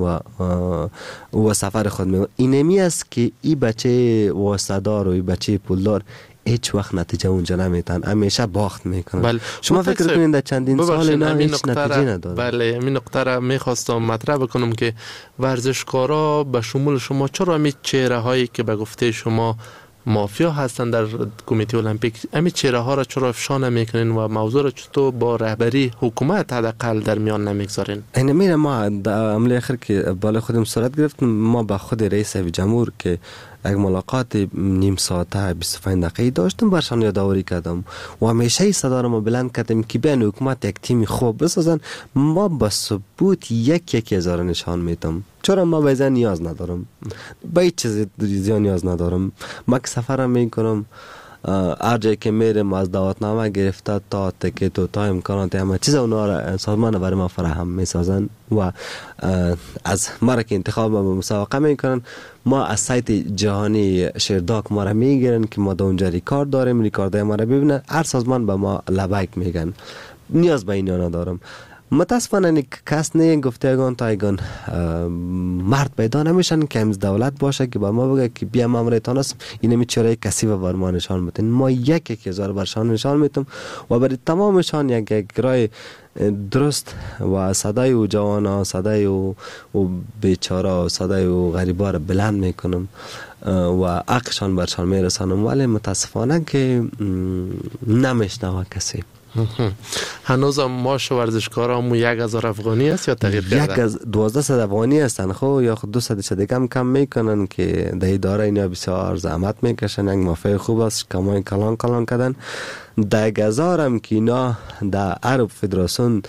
و سفر خود میباشن. اینمی است که این بچه واسطه دار و این بچه پولدار هیچ وقت نتیجه اونجا نمیتن، همیشه باخت میکنن. بله. شما فکر کنید در چندین سال نه هیچ نتیجه نداره. بله این نقطه را میخواستم مطرح بکنم که ورزشکارا به شمول شما چرا همین چهره هایی که به گفته شما مافیا هستن در کمیته المپیک همین چهره ها را چرا افشا نمیکنین و موضوع را چطور با رهبری حکومت حداقل در میان نمیگذارین؟ این میره ما در عمل اخر که بالا خودم صورت گرفتم ما با خود رئیس جمهور که یک ملاقات نیم ساعته 25 دقیقه داشتم برشان یادآوری کردم و همیشه صدا را ما بلند کردم که بین حکومت یک تیم خوب بسازن. ما با ثبوت یک هزار نشان میدم. چرا ما به این نیاز ندارم، به هیچ چیز دیگه نیاز ندارم. ما که سفرم میکنم هر جایی که میرم از دعوتنامه گرفته تا تکت و تا امکانات همه چیز اونا را سازمان برای ما فراهم میسازن و از ما را که انتخاب مسابقه میکنن ما از سایت جهانی شیرداک ما را میگیرن که ما در اونجا ریکارد داریم، ریکاردهای ما را ببینن. هر سازمان به ما لبیک میگن، نیاز به اینا ندارم. متاسفانه کس نه گفته اگان تا اگان مرد پیدا نمیشن که همز دولت باشه که با ما بگه که بیا ماموریتان است اینمی چرای کسی و بر ما نشان میتین. ما یک هزار برشان نشان میتم و برای تمامشان یک رای درست و صدای و جوانا صدای و بیچاره و صدای و غریبا را بلند میکنم و عقشان برشان میرسانم. ولی متاسفانه که نمیشنوه کسی. هنوز ماش ورزشکارامو 1000 افغانی است یا تغییر کرده؟ 1200 افغانی هستن خب یا خود 200 دیگه کم میکنن که در اداره اینا بسیار زحمت میکشن. یک مافی خوب است کمای کلان کردن. در 1000 هم که اینا در عرب فدراسیون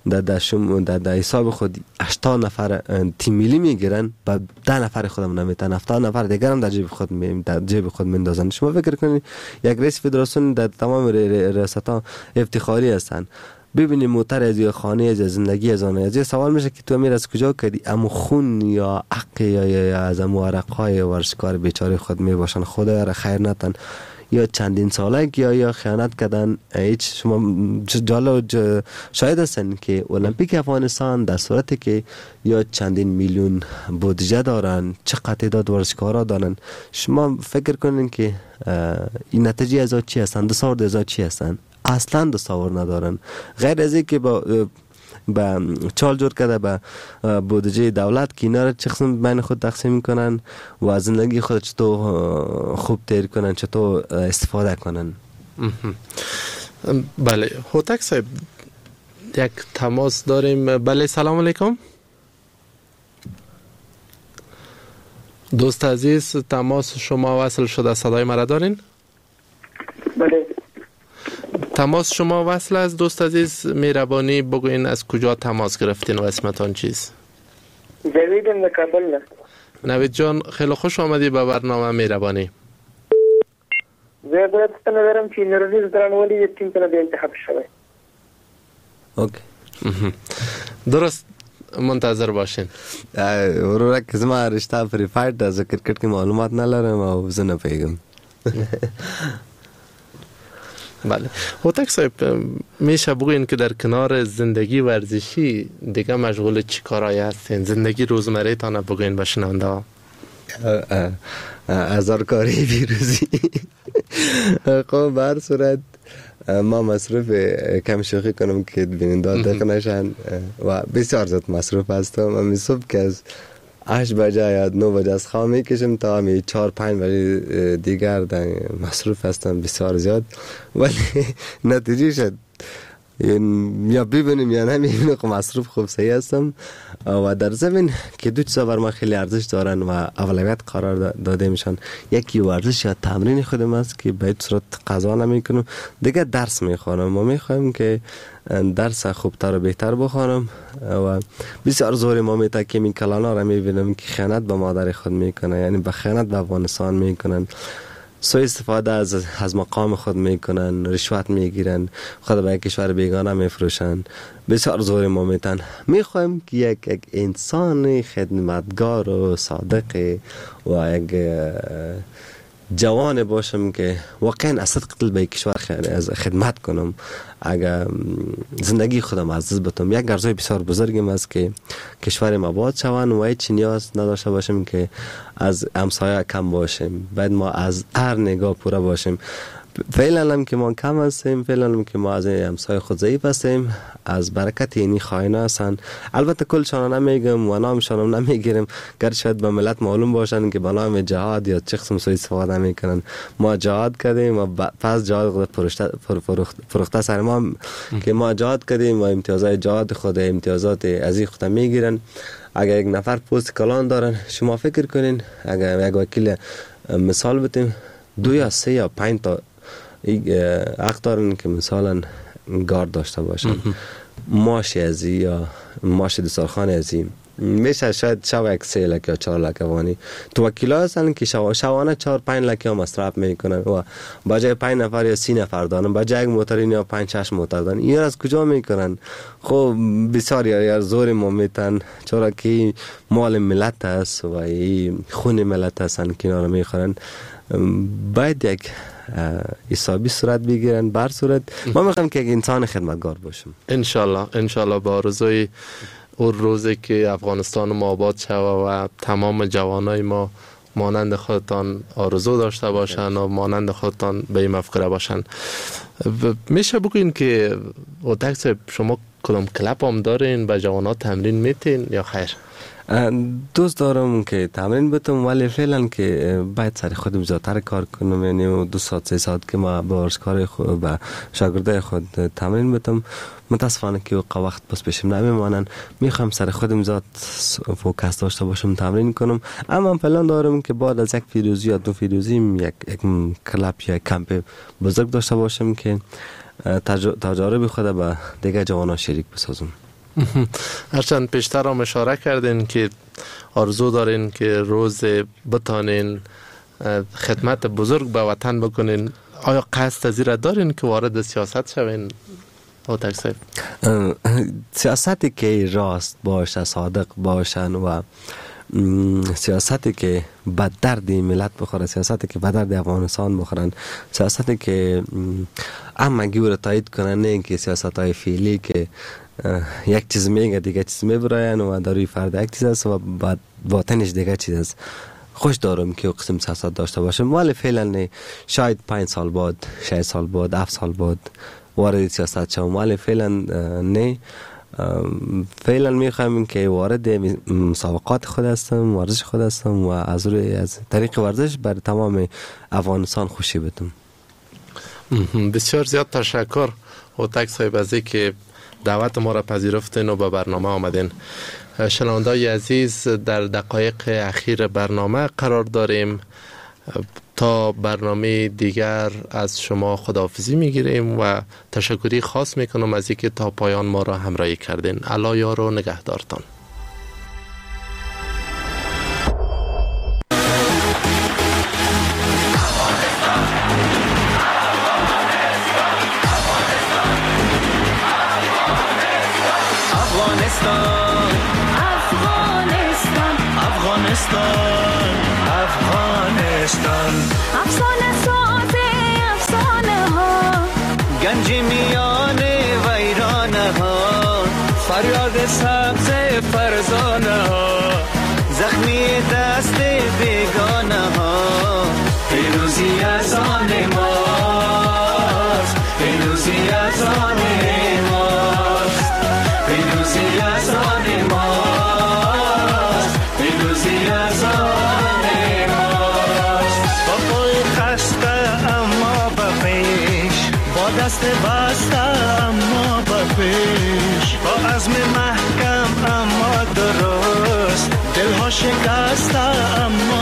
در حساب خود 80 نفر تیم ملی میگیرن با 10 نفر خودم نمیتن 70 نفر دیگر هم در جیب خود میندازن. شما فکر کنید یک رئیس فدراسیون در تمام ریاست‌ها افتخاری هستن. ببینی موتر از یا خانه از زندگی از آن از سوال میشه که تو امیر از کجا کردی؟ امو خون یا حق یا از امو عرقهای ورزشکار بیچاره خود میباشن. خدا را خیر نتن یا چندین ساله یا خیانت کردن. هیچ شما جالب شاید هستن که المپیک افغانستان در صورتی که یا چندین میلیون بودجه دارن چقدر تعداد ورزشکارا دارن شما فکر کنین که این نتیجه از چی هستن؟ دستاورد از چی هستن؟ اصلا دستاورد ندارن غیر از اینکه با چال جور کرده به بودجه دولت که اینا را چه قسم بین خود تقسیم میکنن و از زندگی خود چطور خوب تیر کنن چطور استفاده کنن. بله هوتک صاحب یک تماس داریم. بله سلام علیکم دوست عزیز، تماس شما وصل شده، صدای مرا دارین؟ بله تماس شما وصل است دوست عزیز، مهربانی بگوین از کجا تماس گرفتین و اسمتان چیست؟ جاویدم در کابل نه. نوید جان خیلی خوش آمدی به برنامه مهربانی. زه باید ندارم که نرویز درانوالی یک تیم کنه به انتخاب شده. اوکی درست منتظر باشین. ورورا که زما رشته فری فایت از کرکٹ کی معلومات ندارم و زه نه پیګم. بله. هوتک صاحب میشه بگوین که در کنار زندگی ورزشی دیگه مشغول چی کارایی هستین؟ زندگی روزمره تانه بگوین به شنونده ها. هزارکاری بیروزی. خب به هر صورت ما مصروف کم شوخی کنم که بیننده دقیق نشن و بسیار زیاد مصروف هستم. من صبح که از 8 بجه یا 9 بجه از خواب میکشم تا همی 4-5 بجه دیگر مصروف هستم بسیار زیاد، ولی نتیجه شد یا ببینیم یا نمیبینیم که مصروف خوب صحیح هستم. و در زمین که دو چیزا بر ما خیلی ارزش دارن و اولویت قرار داده میشن، یکی ورزش یا تمرین خودم است که به صورت قضا نمیکنم، دیگه درس میخوانم. ما میخوایم که درس خوبتر و بهتر بخوانم و بسیار زور ما میتا که این کلانا را میبینم که خیانت به مادر خود میکنه، یعنی به خیانت به افغانستان میکنن، سوء استفاده از مقام خود میکنن، رشوت میگیرن، خود به یک کشور بیگانه میفروشن. بسیار زور ما میتن. میخوایم که یک انسان خدمتگار و صادق و یک جوان باشم که واقعا از صدق قلب به کشور از خدمت کنم. اگر زندگی خودم عزیز بتم، یک آرزوی بسیار بزرگم است که کشورم آباد شوند و هیچ نیاز نداشته باشیم که از همسایه کم باشیم، بعد ما از هر نگاه پوره باشیم. فعلا هم که ما کم هستیم، فعلا هم که ما از همسایه خود ضعیف هستیم، از برکت اینی خائنه هستند. البته کلشان نمیگم و نامشان نمیگیرم، گرچه شاید به ملت معلوم باشن که به نام جهاد یا چه قسم سوء استفاده میکنن. ما جهاد کردیم و پس جهاد فروخته سر ما که ما جهاد کردیم و امتیازات جهاد خود امتیازات از این خود میگیرن. اگر یک نفر پست کلان دارن، شما فکر کنین اگر یک وکیل مثال بتیم 2 یا 3 یا 5 تا حق دارن که مثلا گارد داشته باشن، ماش ازی یا ماش دستارخان ازی میشه شاید شو یک 3 لک یا 4 لک وانی. تو وکیلا هستن که شوانه 4-5 لک ها مصرف میکنن و با جای 5 نفر یا 30 نفر دارن، با جای یک موترین یا 5-6 موتر دارن. این از کجا میکنن؟ خب بسیار یا زور ما میتن، چرا که مال ملت است و این خون ملت هستن که اینا رو میخورن. باید یک حسابی صورت بگیرن. بر صورت ما میخوایم که یک انسان خدمتگار باشیم. انشالله با آرزوی اون روزی که افغانستان ما آباد شود و تمام جوانای ما مانند خودتان آرزو داشته باشن و مانند خودتان به این مفکوره باشن. میشه بگوین که هوتک صاحب شما کدام کلاب هم دارین، به جوانات تمرین میتین یا خیر؟ دوست دارم که تمرین بتم، ولی فعلا که باید سر خودم زیادتر کار کنم، یعنی 2 ساعت 3 ساعت که ما با ورزشکار خود با شاگردای خود تمرین بتم. متاسفانه که وقت بس پیشم نمیمانن. میخوام سر خودم زیاد فوکس داشته باشم، تمرین کنم. اما فعلا دارم که بعد از یک پیروزی یا 2 پیروزی یک کلاب یا کمپ بزرگ داشته باشم که تجارب خود با دیگه جوانان شریک بسازم. هرچند پیشتر هم اشاره کردین که آرزو دارین که روز بتانین خدمت بزرگ به وطن بکنین. آیا قصد زیرا دارین که وارد سیاست شوین هوتک صاحب؟ سیاستی که راست باشه، صادق باشن و سیاستی که به درد ملت بخوره، سیاستی که به درد افغانستان بخورن، سیاستی که همگی رو تایید کنن، نه اینکه سیاست های فعلی که یک چیز میگه دیگه چیز میبراین و در روی فرد یک چیز است و باطنش دیگه چیز است. خوش دارم که قسم سیاست داشته باشم، ولی فعلا نه. شاید 5 سال بعد، 6 سال بعد، 7 سال بعد وارد سیاست شوم، ولی فعلا نه. فعلا میخوایم که وارد مسابقات خود هستم، ورزش خود هستم و از طریق ورزش بر تمام افغانستان خوشی بدم. بسیار زیاد تشکر هوتک صاحب از اینکه دعوت ما را پذیرفتین و به برنامه آمدین. شنونده‌های عزیز، در دقایق اخیر برنامه قرار داریم. تا برنامه دیگر از شما خداحافظی میگیریم و تشکری خاص میکنم از اینکه تا پایان ما را همراهی کردین. الله یار و نگهدارتان. افسانه ساز افسانه ها رنج میان ویرانه ها، فریاد سبز فرزانه ها، زخمی دست بیگانه ها. پیروزی از آن ماست، پیروزی از آن ماست، پیروزی از آن ماست، پیروزی از آن ماست. با پای خسته اما به پیش، با دست بسته اما به پیش، با عزم محکم اما درست، دلها شکسته اما